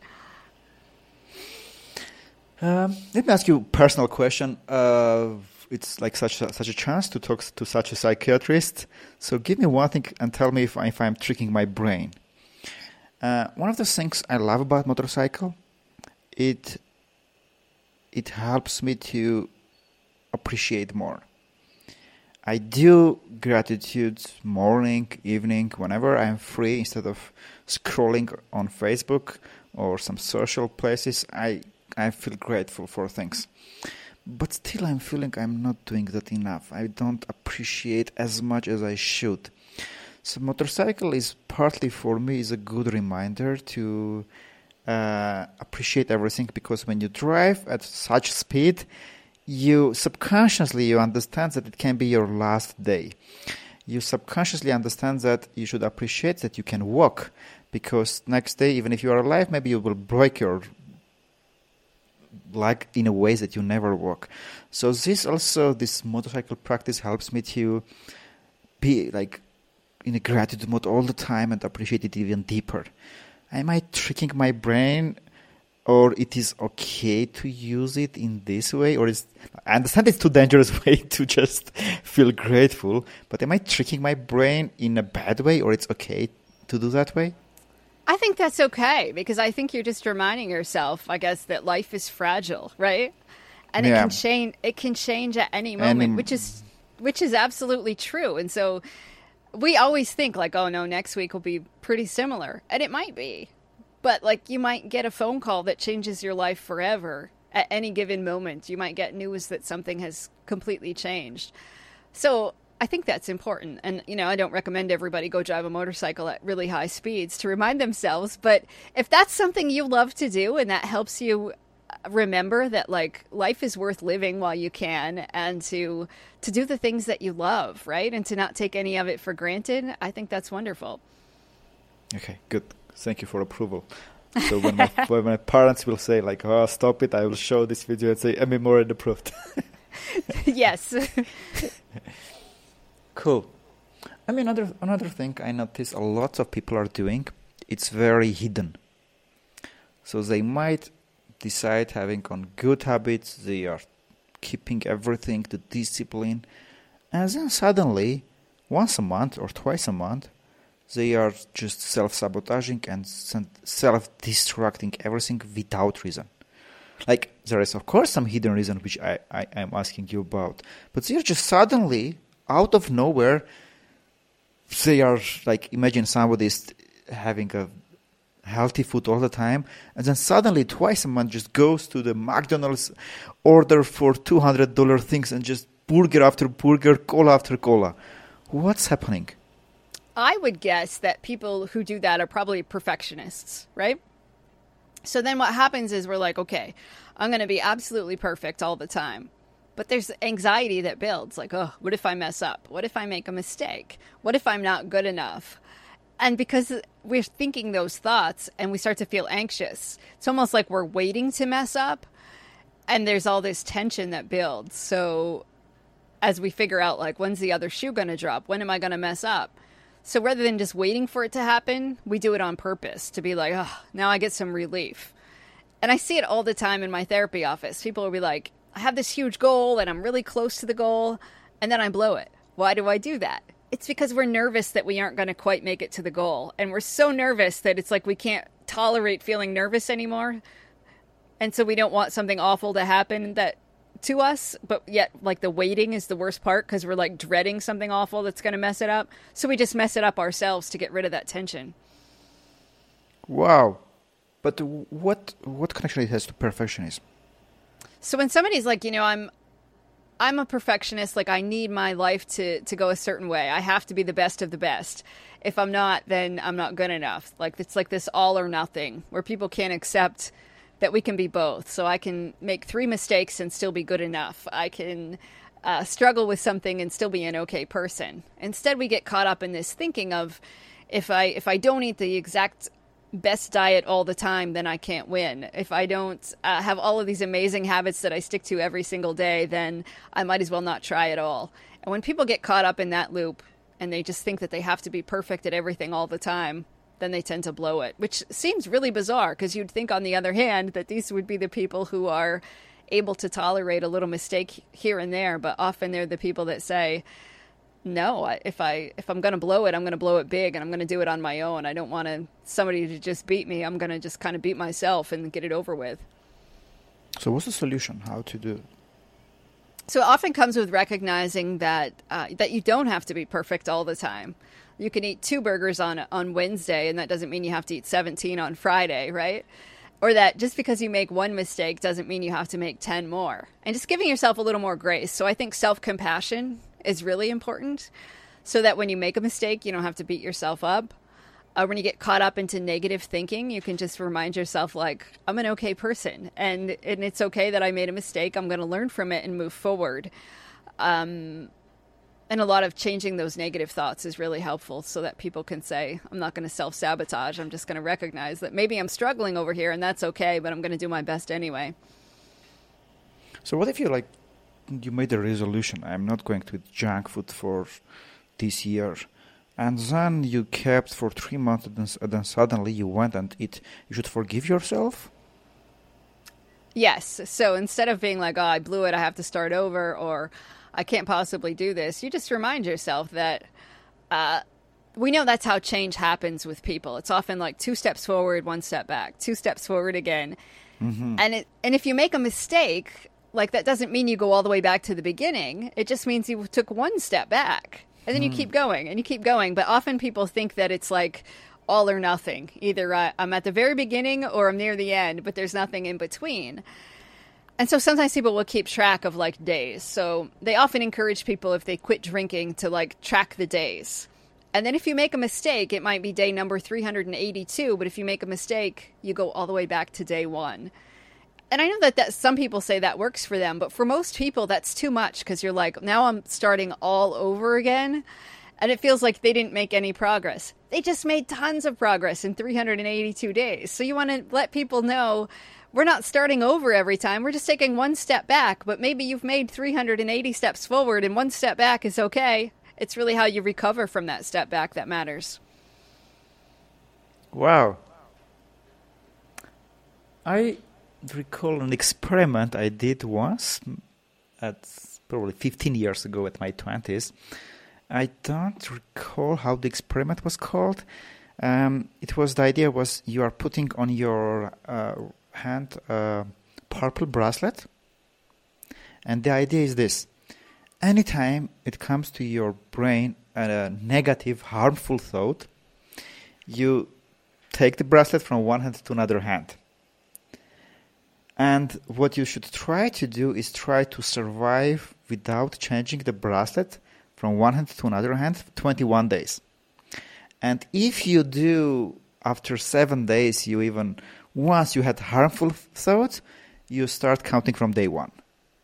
A: Um, let me ask you a personal question. Uh, it's like such a, such a chance to talk to such a psychiatrist. So give me one thing and tell me if, I, if I'm tricking my brain. Uh, one of the things I love about motorcycle it it helps me to appreciate more. I do gratitude morning, evening, whenever I'm free, instead of scrolling on Facebook or some social places. I I feel grateful for things. But still I'm feeling I'm not doing that enough. I don't appreciate as much as I should. So motorcycle is partly for me is a good reminder to uh, appreciate everything, because when you drive at such speed, you subconsciously you understand that it can be your last day. You subconsciously understand that you should appreciate that you can walk, because next day, even if you are alive, maybe you will break your leg in a way that you never walk. So this also, this motorcycle practice helps me to be like in a gratitude mode all the time and appreciate it even deeper. Am I tricking my brain, or it is okay to use it in this way? Or is I understand it's too dangerous way to just feel grateful, but am I tricking my brain in a bad way, or it's okay to do that way?
B: I think that's okay, because I think you're just reminding yourself, I guess, that life is fragile, right? And
A: Yeah.
B: it can change. It can change at any moment,
A: Any-
B: which is which is absolutely true. And so we always think like, oh no, next week will be pretty similar, and it might be, but like you might get a phone call that changes your life forever at any given moment. You might get news that something has completely changed. So I think that's important. And, you know, I don't recommend everybody go drive a motorcycle at really high speeds to remind themselves. But if that's something you love to do and that helps you remember that, like, life is worth living while you can, and to to do the things that you love, right? And to not take any of it for granted, I think that's wonderful.
A: Okay, good. Thank you for approval. So when my, when my parents will say like, oh, stop it, I will show this video and say, I'm more approved.
B: Yes.
A: Cool. I mean, another another thing I notice a lot of people are doing, it's very hidden. So they might decide having on good habits, they are keeping everything, the discipline, and then suddenly, once a month or twice a month, they are just self-sabotaging and self-destructing everything without reason. Like, there is, of course, some hidden reason which I, I am asking you about, but they're just suddenly, out of nowhere, they are like, imagine somebody is having a healthy food all the time, and then suddenly twice a month just goes to the McDonald's, order for two hundred dollars things, and just burger after burger, cola after cola. What's happening?
B: I would guess that people who do that are probably perfectionists, right? So then what happens is we're like, okay, I'm going to be absolutely perfect all the time. But there's anxiety that builds, like, oh, what if I mess up? What if I make a mistake? What if I'm not good enough? And because we're thinking those thoughts and we start to feel anxious, it's almost like we're waiting to mess up. And there's all this tension that builds. So as we figure out, like, when's the other shoe going to drop? When am I going to mess up? So rather than just waiting for it to happen, we do it on purpose to be like, oh, now I get some relief. And I see it all the time in my therapy office. People will be like, I have this huge goal and I'm really close to the goal, and then I blow it. Why do I do that? It's because we're nervous that we aren't going to quite make it to the goal. And we're so nervous that it's like we can't tolerate feeling nervous anymore. And so we don't want something awful to happen that to us, but yet like the waiting is the worst part because we're like dreading something awful that's going to mess it up. So we just mess it up ourselves to get rid of that tension.
A: Wow. But what what connection it has to perfectionism?
B: So when somebody's like, you know, I'm I'm a perfectionist, like I need my life to, to go a certain way. I have to be the best of the best. If I'm not, then I'm not good enough. Like it's like this all or nothing where people can't accept that we can be both. So I can make three mistakes and still be good enough. I can uh, struggle with something and still be an okay person. Instead, we get caught up in this thinking of if I if I don't eat the exact best diet all the time, then I can't win. If I don't uh, have all of these amazing habits that I stick to every single day, then I might as well not try at all. And when people get caught up in that loop and they just think that they have to be perfect at everything all the time, then they tend to blow it, which seems really bizarre because you'd think, on the other hand, that these would be the people who are able to tolerate a little mistake here and there. But often they're the people that say, no, if I if I'm going to blow it, I'm going to blow it big, and I'm going to do it on my own. I don't want to somebody to just beat me. I'm going to just kind of beat myself and get it over with.
A: So what's the solution? How to do it?
B: So it often comes with recognizing that uh, that you don't have to be perfect all the time. You can eat two burgers on on Wednesday, and that doesn't mean you have to eat seventeen on Friday, right? Or that just because you make one mistake doesn't mean you have to make ten more. And just giving yourself a little more grace. So I think self-compassion is really important, so that when you make a mistake, you don't have to beat yourself up. Uh, when you get caught up into negative thinking, you can just remind yourself, like, I'm an okay person, and, and it's okay that I made a mistake. I'm going to learn from it and move forward. Um, and a lot of changing those negative thoughts is really helpful, so that people can say, I'm not going to self-sabotage. I'm just going to recognize that maybe I'm struggling over here, and that's okay, but I'm going to do my best anyway.
A: So what if you, like, you made a resolution, I'm not going to eat junk food for this year, and then you kept for three months, and then, and then suddenly you went and eat. You should forgive yourself?
B: Yes. So instead of being like, oh, I blew it, I have to start over, or I can't possibly do this, you just remind yourself that uh, we know that's how change happens with people. It's often like two steps forward, one step back, two steps forward again. Mm-hmm. And it, and if you make a mistake, like, that doesn't mean you go all the way back to the beginning. It just means you took one step back. And then you keep going, and you keep going. But often people think that it's like all or nothing. Either uh, I'm at the very beginning or I'm near the end, but there's nothing in between. And so sometimes people will keep track of, like, days. So they often encourage people, if they quit drinking, to, like, track the days. And then if you make a mistake, it might be day number three hundred eighty-two. But if you make a mistake, you go all the way back to day one. And I know that, that some people say that works for them, but for most people, that's too much, because you're like, now I'm starting all over again, and it feels like they didn't make any progress. They just made tons of progress in three hundred eighty-two days. So you want to let people know we're not starting over every time. We're just taking one step back, but maybe you've made three hundred eighty steps forward, and one step back is okay. It's really how you recover from that step back that matters.
A: Wow. I recall an experiment I did once, at probably fifteen years ago, at my twenties. I don't recall how the experiment was called. Um, it was, the idea was, you are putting on your uh, hand a purple bracelet, and the idea is this: anytime it comes to your brain a negative, harmful thought, you take the bracelet from one hand to another hand. And what you should try to do is try to survive without changing the bracelet from one hand to another hand twenty-one days. And if you do, after seven days, you even, once you had harmful thoughts, you start counting from day one.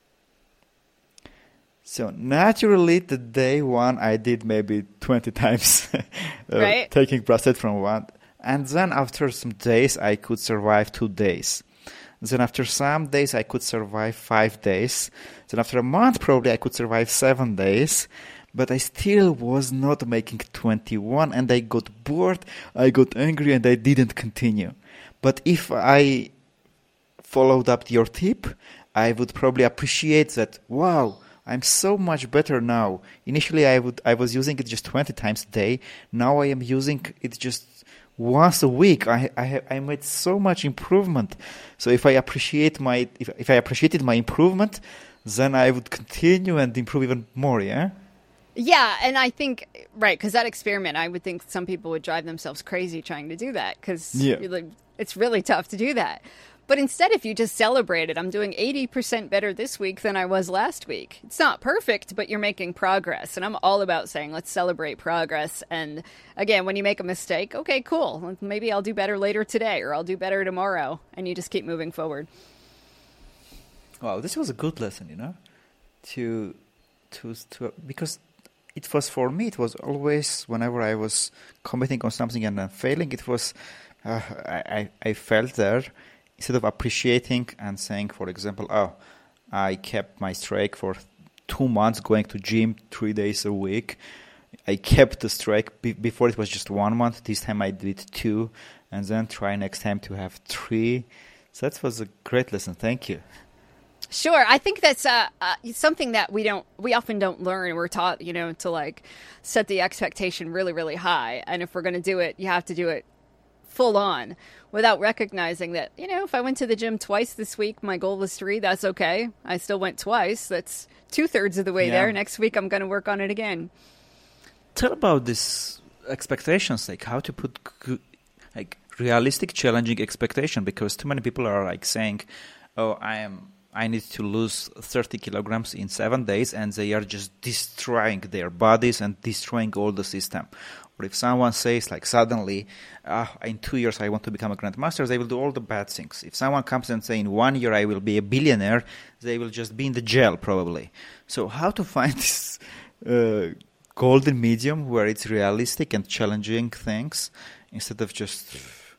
A: So naturally, the day one, I did maybe twenty times, uh,
B: right?
A: Taking bracelet from one. And then after some days, I could survive two days. Then after some days, I could survive five days. Then after a month, probably I could survive seven days. But I still was not making twenty-one, and I got bored, I got angry, and I didn't continue. But if I followed up your tip, I would probably appreciate that, wow, I'm so much better now. Initially, I would I was using it just twenty times a day. Now I am using it just once a week. I I, I made so much improvement. So if I appreciate my if if I appreciated my improvement, then I would continue and improve even more. Yeah.
B: Yeah, and I think right, because that experiment, I would think some people would drive themselves crazy trying to do that, because
A: yeah.
B: like, it's really tough to do that. But instead, if you just celebrate it, I'm doing eighty percent better this week than I was last week. It's not perfect, but you're making progress. And I'm all about saying, let's celebrate progress. And again, when you make a mistake, okay, cool. Maybe I'll do better later today, or I'll do better tomorrow. And you just keep moving forward.
A: Wow, this was a good lesson, you know, to, to, to, because it was, for me, it was always, whenever I was committing on something and then failing, it was, uh, I, I felt there. Instead of appreciating and saying, for example, oh, I kept my streak for two months going to gym three days a week. I kept the streak. Be- before it was just one month. This time I did two. And then try next time to have three. So that was a great lesson. Thank you.
B: Sure. I think that's uh, uh, something that we don't, we often don't learn. We're taught, you know, to like set the expectation really, really high. And if we're going to do it, you have to do it full on without recognizing that, you know, if I went to the gym twice this week, my goal was three, that's okay. I still went twice. That's two-thirds of the way
A: Yeah.
B: there. Next week, I'm going to work on it again.
A: Tell about these expectations, like how to put g- like realistic, challenging expectation, because too many people are like saying, oh, I am... I need to lose thirty kilograms in seven days, and they are just destroying their bodies and destroying all the system. Or if someone says, like, suddenly, ah, in two years I want to become a grandmaster, they will do all the bad things. If someone comes and say, in one year I will be a billionaire, they will just be in the jail, probably. So how to find this uh, golden medium where it's realistic and challenging things, instead of just,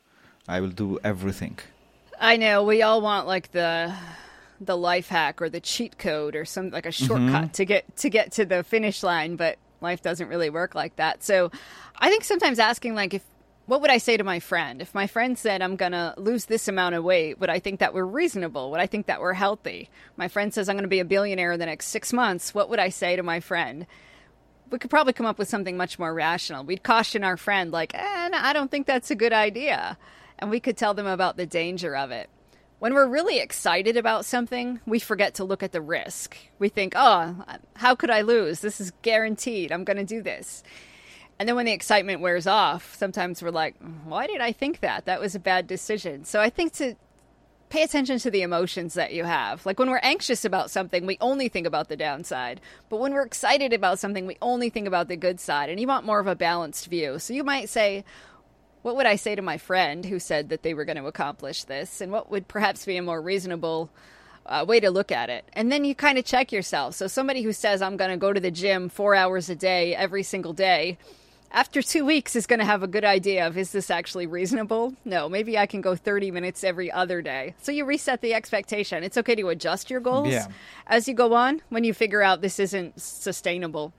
A: I will do everything?
B: I know. We all want, like, the... the life hack or the cheat code or some like a shortcut
A: Mm-hmm.
B: to get to get to the finish line, but life doesn't really work like that. So I think sometimes asking like if what would I say to my friend? If my friend said I'm going to lose this amount of weight, would I think that we're reasonable? Would I think that we're healthy? My friend says I'm going to be a billionaire in the next six months. What would I say to my friend? We could probably come up with something much more rational. We'd caution our friend like, eh, no, I don't think that's a good idea. And we could tell them about the danger of it. When we're really excited about something, we forget to look at the risk. We think, oh, how could I lose? This is guaranteed. I'm going to do this. And then when the excitement wears off, sometimes we're like, why did I think that? That was a bad decision. So I think to pay attention to the emotions that you have. Like when we're anxious about something, we only think about the downside. But when we're excited about something, we only think about the good side. And you want more of a balanced view. So you might say, what would I say to my friend who said that they were going to accomplish this? And what would perhaps be a more reasonable uh, way to look at it? And then you kind of check yourself. So somebody who says, I'm going to go to the gym four hours a day, every single day, after two weeks is going to have a good idea of, is this actually reasonable? No, maybe I can go thirty minutes every other day. So you reset the expectation. It's okay to adjust your goals
A: Yeah.
B: as you go on when you figure out this isn't sustainable.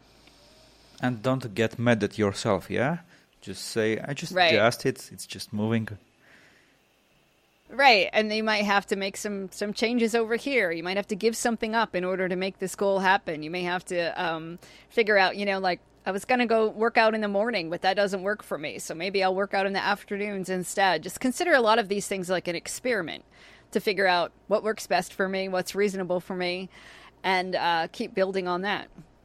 A: And don't get mad at yourself, yeah? Just say, I just
B: Right.
A: adjust it, it's just moving.
B: Right, and you might have to make some, some changes over here. You might have to give something up in order to make this goal happen. You may have to um, figure out, you know, like, I was going to go work out in the morning, but that doesn't work for me. So maybe I'll work out in the afternoons instead. Just consider a lot of these things like an experiment to figure out what works best for me, what's reasonable for me, and uh, keep building on that.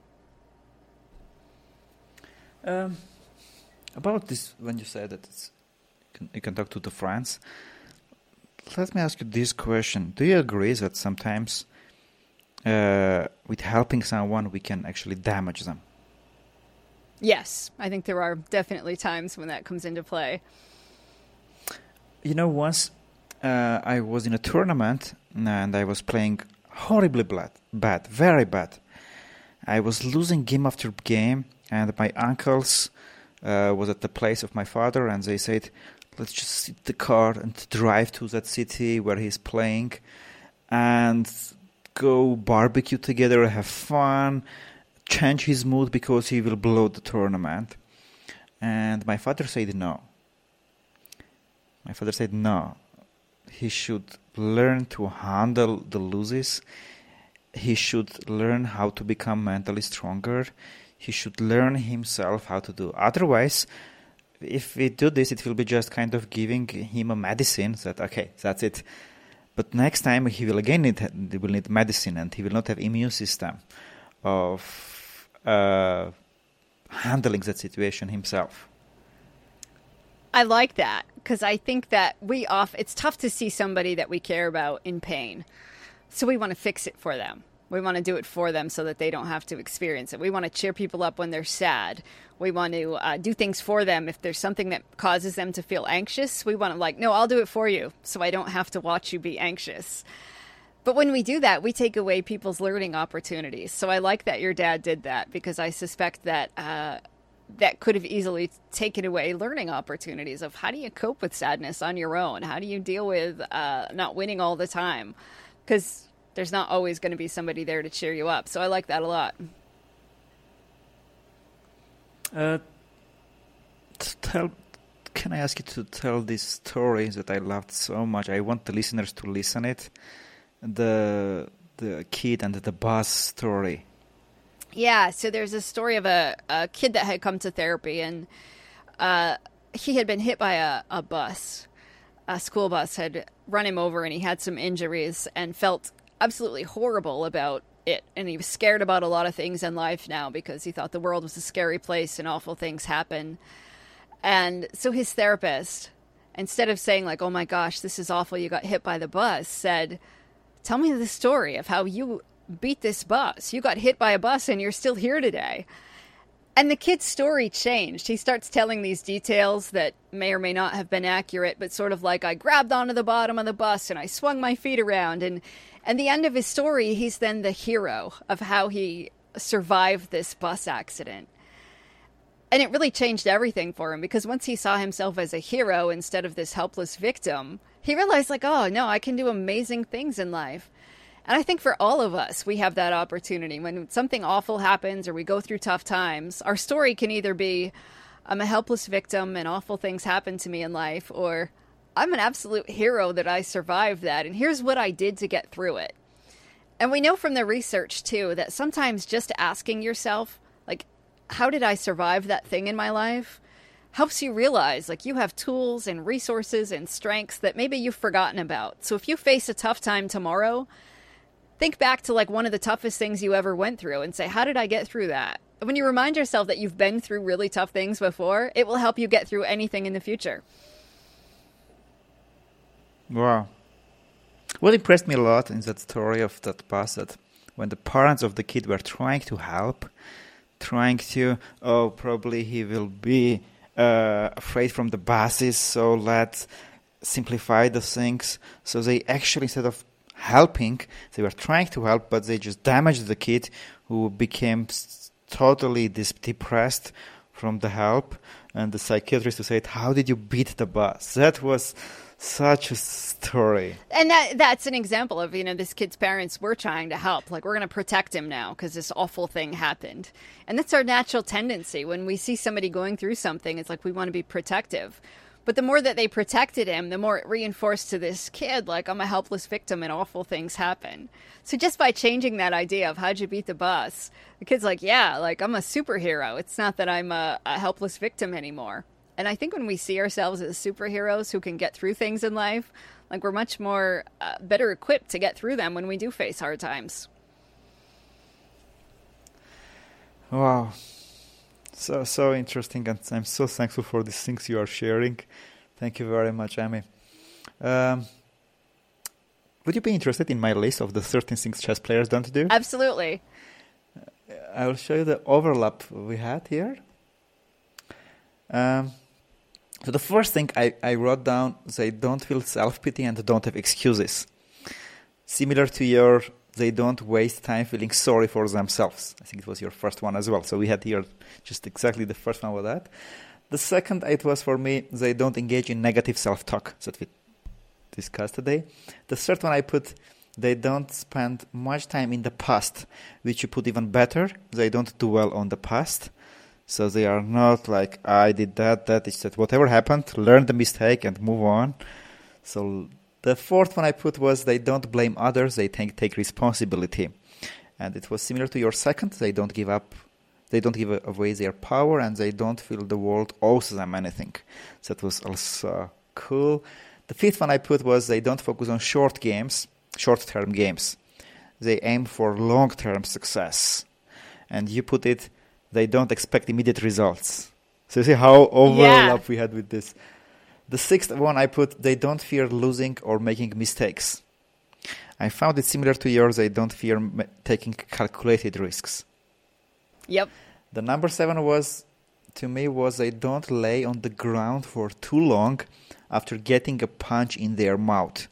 A: Um, about this, when you said that it's, you, can, you can talk to the friends, let me ask you this question. Do you agree that sometimes uh, with helping someone, we can actually damage them?
B: Yes, I think there are definitely times when that comes into play.
A: You know, once uh, I was in a tournament and I was playing horribly bad, bad, very bad. I was losing game after game, and my uncles uh, was at the place of my father, and they said, let's just sit the car and drive to that city where he's playing and go barbecue together, have fun, change his mood because he will blow the tournament. And my father said no. My father said no. He should learn to handle the losses. He should learn how to become mentally stronger. He should learn himself how to do. Otherwise, if we do this, it will be just kind of giving him a medicine that, okay, that's it. But next time he will again need, he will need medicine, and he will not have immune system of uh, handling that situation himself.
B: I like that because I think that we off it's tough to see somebody that we care about in pain. So we want to fix it for them. We want to do it for them so that they don't have to experience it. We want to cheer people up when they're sad. We want to uh, do things for them. If there's something that causes them to feel anxious, we want to like, no, I'll do it for you so I don't have to watch you be anxious. But when we do that, we take away people's learning opportunities. So I like that your dad did that because I suspect that uh, that could have easily taken away learning opportunities of how do you cope with sadness on your own? How do you deal with uh, not winning all the time? Because there's not always going to be somebody there to cheer you up. So I like that a lot.
A: Uh, tell, can I ask you to tell this story that I loved so much? I want the listeners to listen it. The the kid and the bus story.
B: Yeah, so there's a story of a, a kid that had come to therapy, and uh, he had been hit by a, a bus. A school bus had run him over and he had some injuries and felt absolutely horrible about it. And he was scared about a lot of things in life now because he thought the world was a scary place and awful things happen. And so his therapist, instead of saying like, oh my gosh, this is awful, you got hit by the bus, said, tell me the story of how you beat this bus. You got hit by a bus and you're still here today. And the kid's story changed. He starts telling these details that may or may not have been accurate, but sort of like, I grabbed onto the bottom of the bus and I swung my feet around. And at the end of his story, he's then the hero of how he survived this bus accident. And it really changed everything for him, because once he saw himself as a hero instead of this helpless victim, he realized like, oh no, I can do amazing things in life. And I think for all of us, we have that opportunity. When something awful happens or we go through tough times, our story can either be, I'm a helpless victim and awful things happen to me in life, or I'm an absolute hero that I survived that, and here's what I did to get through it. And we know from the research, too, that sometimes just asking yourself, like, how did I survive that thing in my life, helps you realize, like, you have tools and resources and strengths that maybe you've forgotten about. So if you face a tough time tomorrow, think back to like one of the toughest things you ever went through and say, how did I get through that? When you remind yourself that you've been through really tough things before, it will help you get through anything in the future.
A: Wow. What impressed me a lot in that story of that bus, that when the parents of the kid were trying to help, trying to, oh, probably he will be uh, afraid from the buses, so let's simplify the things. So they actually, instead of helping, they were trying to help, but they just damaged the kid, who became totally dis- depressed from the help. And the psychiatrist who said, how did you beat the bus? That was such a story.
B: And that that's an example of, you know, this kid's parents were trying to help. Like, we're going to protect him now because this awful thing happened. And that's our natural tendency. When we see somebody going through something, it's like we want to be protective. But the more that they protected him, the more it reinforced to this kid, like, I'm a helpless victim and awful things happen. So just by changing that idea of how'd you beat the bus, the kid's like, yeah, like, I'm a superhero. It's not that I'm a, a helpless victim anymore. And I think when we see ourselves as superheroes who can get through things in life, like, we're much more uh, better equipped to get through them when we do face hard times.
A: Wow. So, so interesting, and I'm so thankful for these things you are sharing. Thank you very much, Amy. Um, would you be interested in my list of the thirteen things chess players don't do?
B: Absolutely.
A: I will show you the overlap we had here. Um, so the first thing I, I wrote down, they don't feel self-pity and don't have excuses. Similar to your, they don't waste time feeling sorry for themselves. I think it was your first one as well. So we had here just exactly the first one with that. The second, it was for me, they don't engage in negative self-talk that we discussed today. The third one I put, they don't spend much time in the past, which you put even better. They don't dwell on the past. So they are not like, I did that, that is that, whatever happened, learn the mistake and move on. So the fourth one I put was, they don't blame others, they take, take responsibility. And it was similar to your second, they don't give up, they don't give away their power, and they don't feel the world owes them anything. So that was also cool. The fifth one I put was, they don't focus on short games, short-term games. They aim for long-term success. And you put it, they don't expect immediate results. So you see how overlap yeah. we had with this. The sixth one I put, they don't fear losing or making mistakes. I found it similar to yours, they don't fear ma- taking calculated risks.
B: Yep.
A: The number seven was, to me, was they don't lay on the ground for too long after getting a punch in their mouth.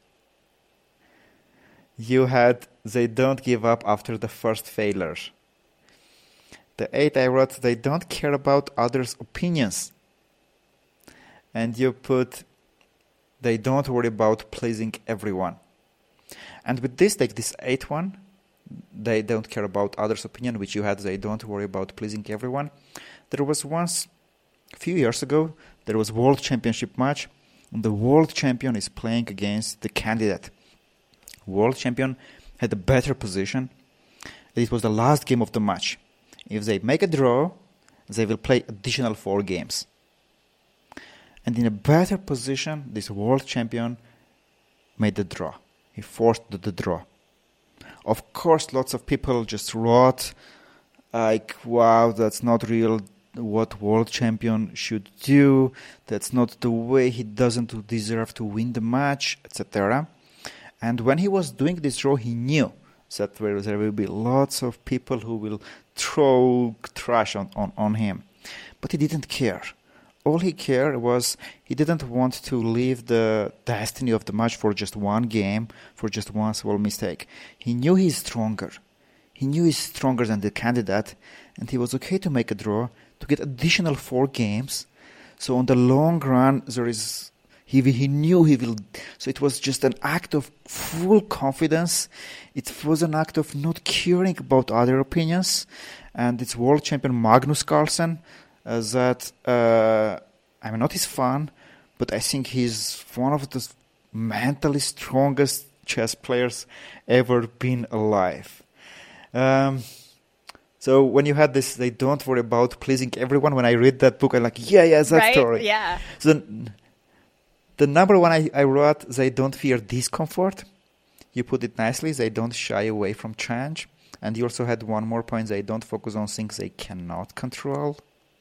A: You had, they don't give up after the first failure. The eight I wrote, they don't care about others' opinions. And you put, they don't worry about pleasing everyone. And with this, like this eighth one, they don't care about others' opinion, which you had, they don't worry about pleasing everyone. There was once, a few years ago, there was World Championship match, and the World Champion is playing against the candidate. World Champion had a better position. It was the last game of the match. If they make a draw, they will play additional four games. And in a better position, this world champion made the draw. He forced the, the draw. Of course, lots of people just wrote, like, wow, that's not real, what world champion should do. That's not the way, he doesn't deserve to win the match, et cetera. And when he was doing this draw, he knew that there, there will be lots of people who will throw trash on, on, on him. But he didn't care. All he cared was he didn't want to leave the destiny of the match for just one game, for just one small mistake. He knew he's stronger. He knew he's stronger than the candidate, and he was okay to make a draw, to get additional four games. So on the long run, there is he he knew he will. So it was just an act of full confidence. It was an act of not caring about other opinions. And it's world champion Magnus Carlsen. Uh, that uh, I'm not his fan, but I think he's one of the mentally strongest chess players ever been alive. Um, so when you had this, they don't worry about pleasing everyone. When I read that book, I'm like, yeah, yeah, that
B: right?
A: story.
B: Yeah.
A: So the, the number one I, I wrote, they don't fear discomfort. You put it nicely. They don't shy away from change. And you also had one more point. They don't focus on things they cannot control.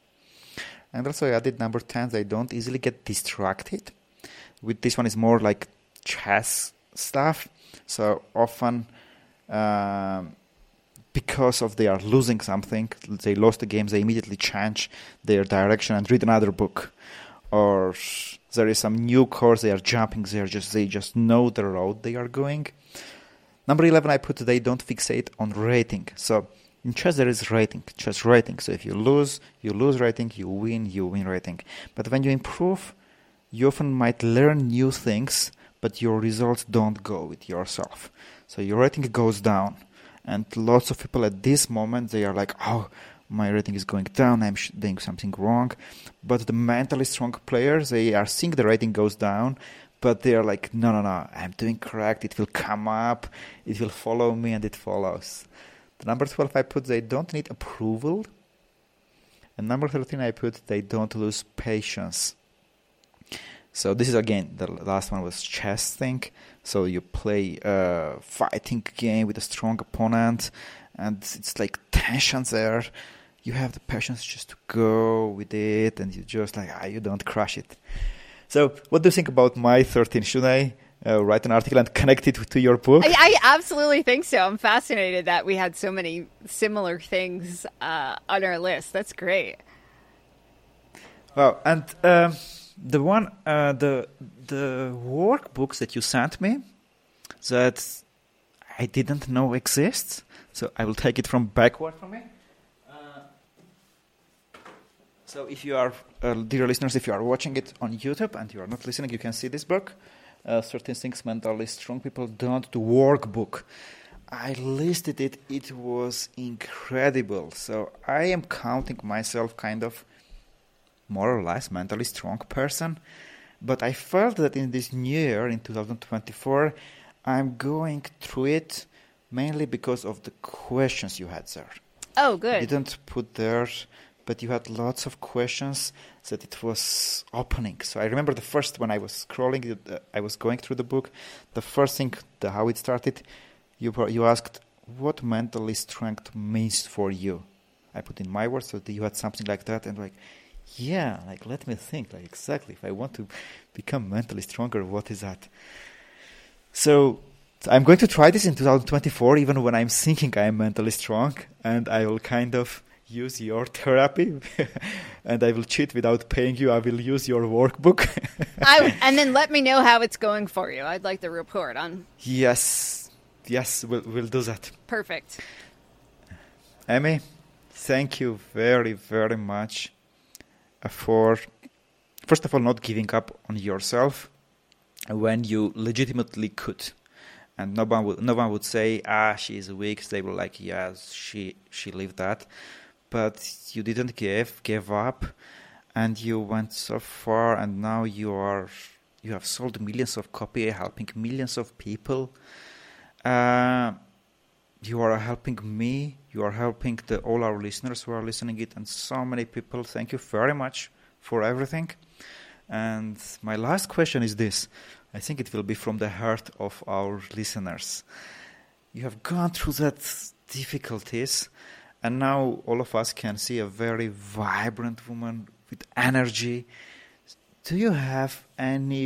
A: And also I added number ten, they don't easily get distracted. With this one is more like chess stuff. So often, um, because of they are losing something, they lost the game, they immediately change their direction and read another book. Or there is some new course they are jumping, they are just they just know the road they are going. Number eleven, I put they don't fixate on rating. So in chess, there is rating, chess rating. So if you lose, you lose rating. You win, you win rating. But when you improve, you often might learn new things, but your results don't go with yourself. So your rating goes down. And lots of people at this moment, they are like, oh, my rating is going down, I'm sh- doing something wrong. But the mentally strong players, they are seeing the rating goes down, but they are like, no, no, no, I'm doing correct. It will come up, it will follow me, and it follows. Number twelve, I put they don't need approval. And number thirteen, I put they don't lose patience. So this is, again, the last one was chess thing. So you play a fighting game with a strong opponent, and it's like tensions there. You have the patience just to go with it, and you just like, ah, you don't crush it. So what do you think about my thirteen? Should I Uh, write an article and connect it to your book?
B: I, I absolutely think so. I'm fascinated that we had so many similar things uh, on our list. That's great.
A: Wow, and um, the one, uh, the the workbooks that you sent me that I didn't know exists. So I will take it from backward from me. Uh, so if you are, uh, dear listeners, if you are watching it on YouTube and you are not listening, you can see this book. Uh, certain things mentally strong people don't do workbook. I listed it. It was incredible. So I am counting myself kind of more or less mentally strong person. But I felt that in this new year, in two thousand twenty-four, I'm going through it mainly because of the questions you had there.
B: Oh, good.
A: You didn't put there, but you had lots of questions that it was opening. So I remember the first when I was scrolling, uh, I was going through the book, the first thing, the how it started, you you asked, what mentally strength means for you? I put in my words, so you had something like that, and like, yeah, like, let me think, like, exactly, if I want to become mentally stronger, what is that? So I'm going to try this in two thousand twenty-four, even when I'm thinking I'm mentally strong, and I will kind of use your therapy, and I will cheat without paying you. I will use your workbook.
B: I, and then let me know how it's going for you. I'd like the report on.
A: Yes, yes, we'll, we'll do that.
B: Perfect.
A: Amy, thank you very, very much for, first of all, not giving up on yourself when you legitimately could. And no one would, no one would say, ah, she is weak. They were like, yes, she she lived that. But you didn't give, give up, and you went so far, and now you are, you have sold millions of copies, helping millions of people. Uh, you are helping me, you are helping the, all our listeners who are listening it, and so many people. Thank you very much for everything. And my last question is this. I think it will be from the heart of our listeners. You have gone through that difficulties, and now all of us can see a very vibrant woman with energy. Do you have any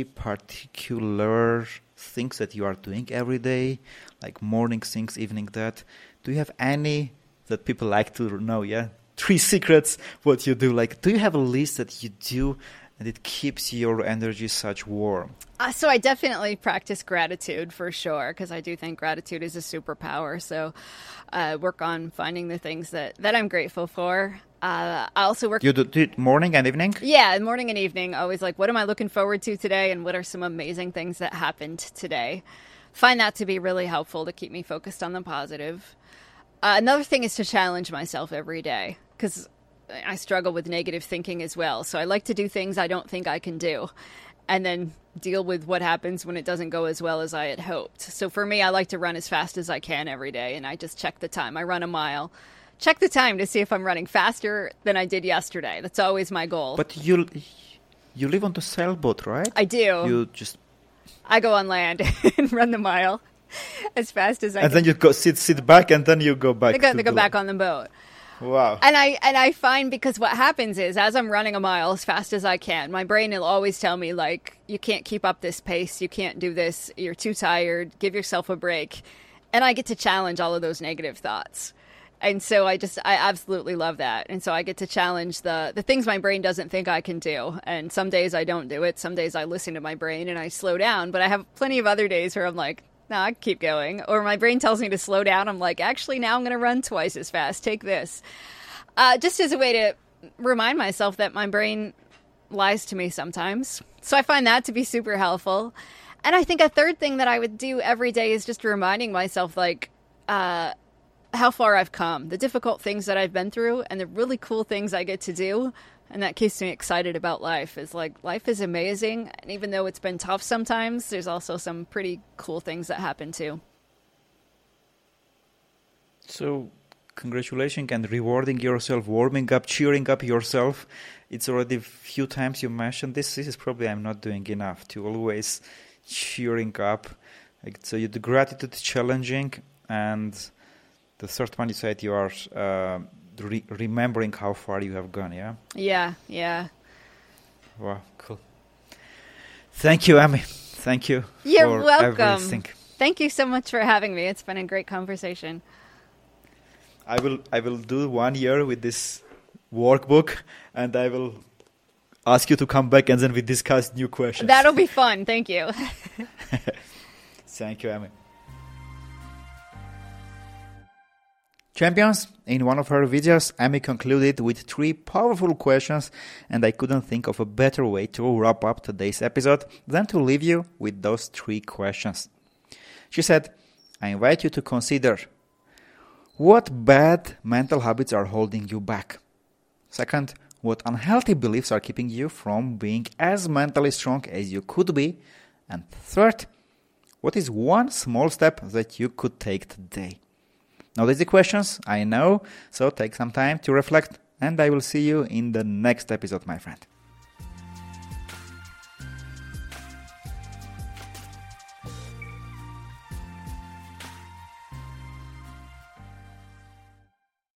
A: particular things that you are doing every day, like morning things, evening that? Do you have any that people like to know, yeah? Three secrets, what you do. Like, do you have a list that you do and it keeps your energy such warm?
B: Uh, so I definitely practice gratitude for sure, because I do think gratitude is a superpower. So uh, work on finding the things that, that I'm grateful for. Uh, I also work...
A: You do, do it morning and evening?
B: Yeah, morning and evening. Always like, what am I looking forward to today, and what are some amazing things that happened today? Find that to be really helpful to keep me focused on the positive. Uh, another thing is to challenge myself every day, because I struggle with negative thinking as well. So I like to do things I don't think I can do, and then deal with what happens when it doesn't go as well as I had hoped. So for me, I like to run as fast as I can every day, and I just check the time. I run a mile. Check the time to see if I'm running faster than I did yesterday. That's always my goal.
A: But you you live on the sailboat, right?
B: I do.
A: You just...
B: I go on land and run the mile as fast as I
A: and can. And then you go sit sit back, and then you go back.
B: They go,
A: to
B: they go
A: the
B: back on the boat.
A: Wow.
B: And I and I find, because what happens is, as I'm running a mile as fast as I can, my brain will always tell me, like, you can't keep up this pace, you can't do this, you're too tired, give yourself a break. And I get to challenge all of those negative thoughts. And so I just, I absolutely love that. And so I get to challenge the, the things my brain doesn't think I can do. And some days I don't do it. Some days I listen to my brain and I slow down. But I have plenty of other days where I'm like, no, I can keep going. Or my brain tells me to slow down. I'm like, actually, now I'm going to run twice as fast. Take this. Uh, just as a way to remind myself that my brain lies to me sometimes. So I find that to be super helpful. And I think a third thing that I would do every day is just reminding myself, like, uh, how far I've come, the difficult things that I've been through, and the really cool things I get to do. And that keeps me excited about life. Is like, life is amazing. And even though it's been tough sometimes, there's also some pretty cool things that happen too.
A: So, congratulations and rewarding yourself, warming up, cheering up yourself. It's already a few times you mentioned this. This is probably I'm not doing enough to always cheering up. Like, so you do gratitude, challenging, and the third one you said you are uh, re- remembering how far you have gone, yeah?
B: Yeah, yeah.
A: Wow, cool. Thank you, Amy. Thank you.
B: You're
A: for
B: welcome.
A: Everything.
B: Thank you so much for having me. It's been a great conversation.
A: I will I will do one year with this workbook, and I will ask you to come back, and then we discuss new questions.
B: That'll be fun. Thank you.
A: Thank you, Amy. Champions, in one of her videos, Amy concluded with three powerful questions, and I couldn't think of a better way to wrap up today's episode than to leave you with those three questions. She said, I invite you to consider: what bad mental habits are holding you back? Second, what unhealthy beliefs are keeping you from being as mentally strong as you could be? And third, what is one small step that you could take today? Now, these are questions, I know, so take some time to reflect, and I will see you in the next episode, my friend.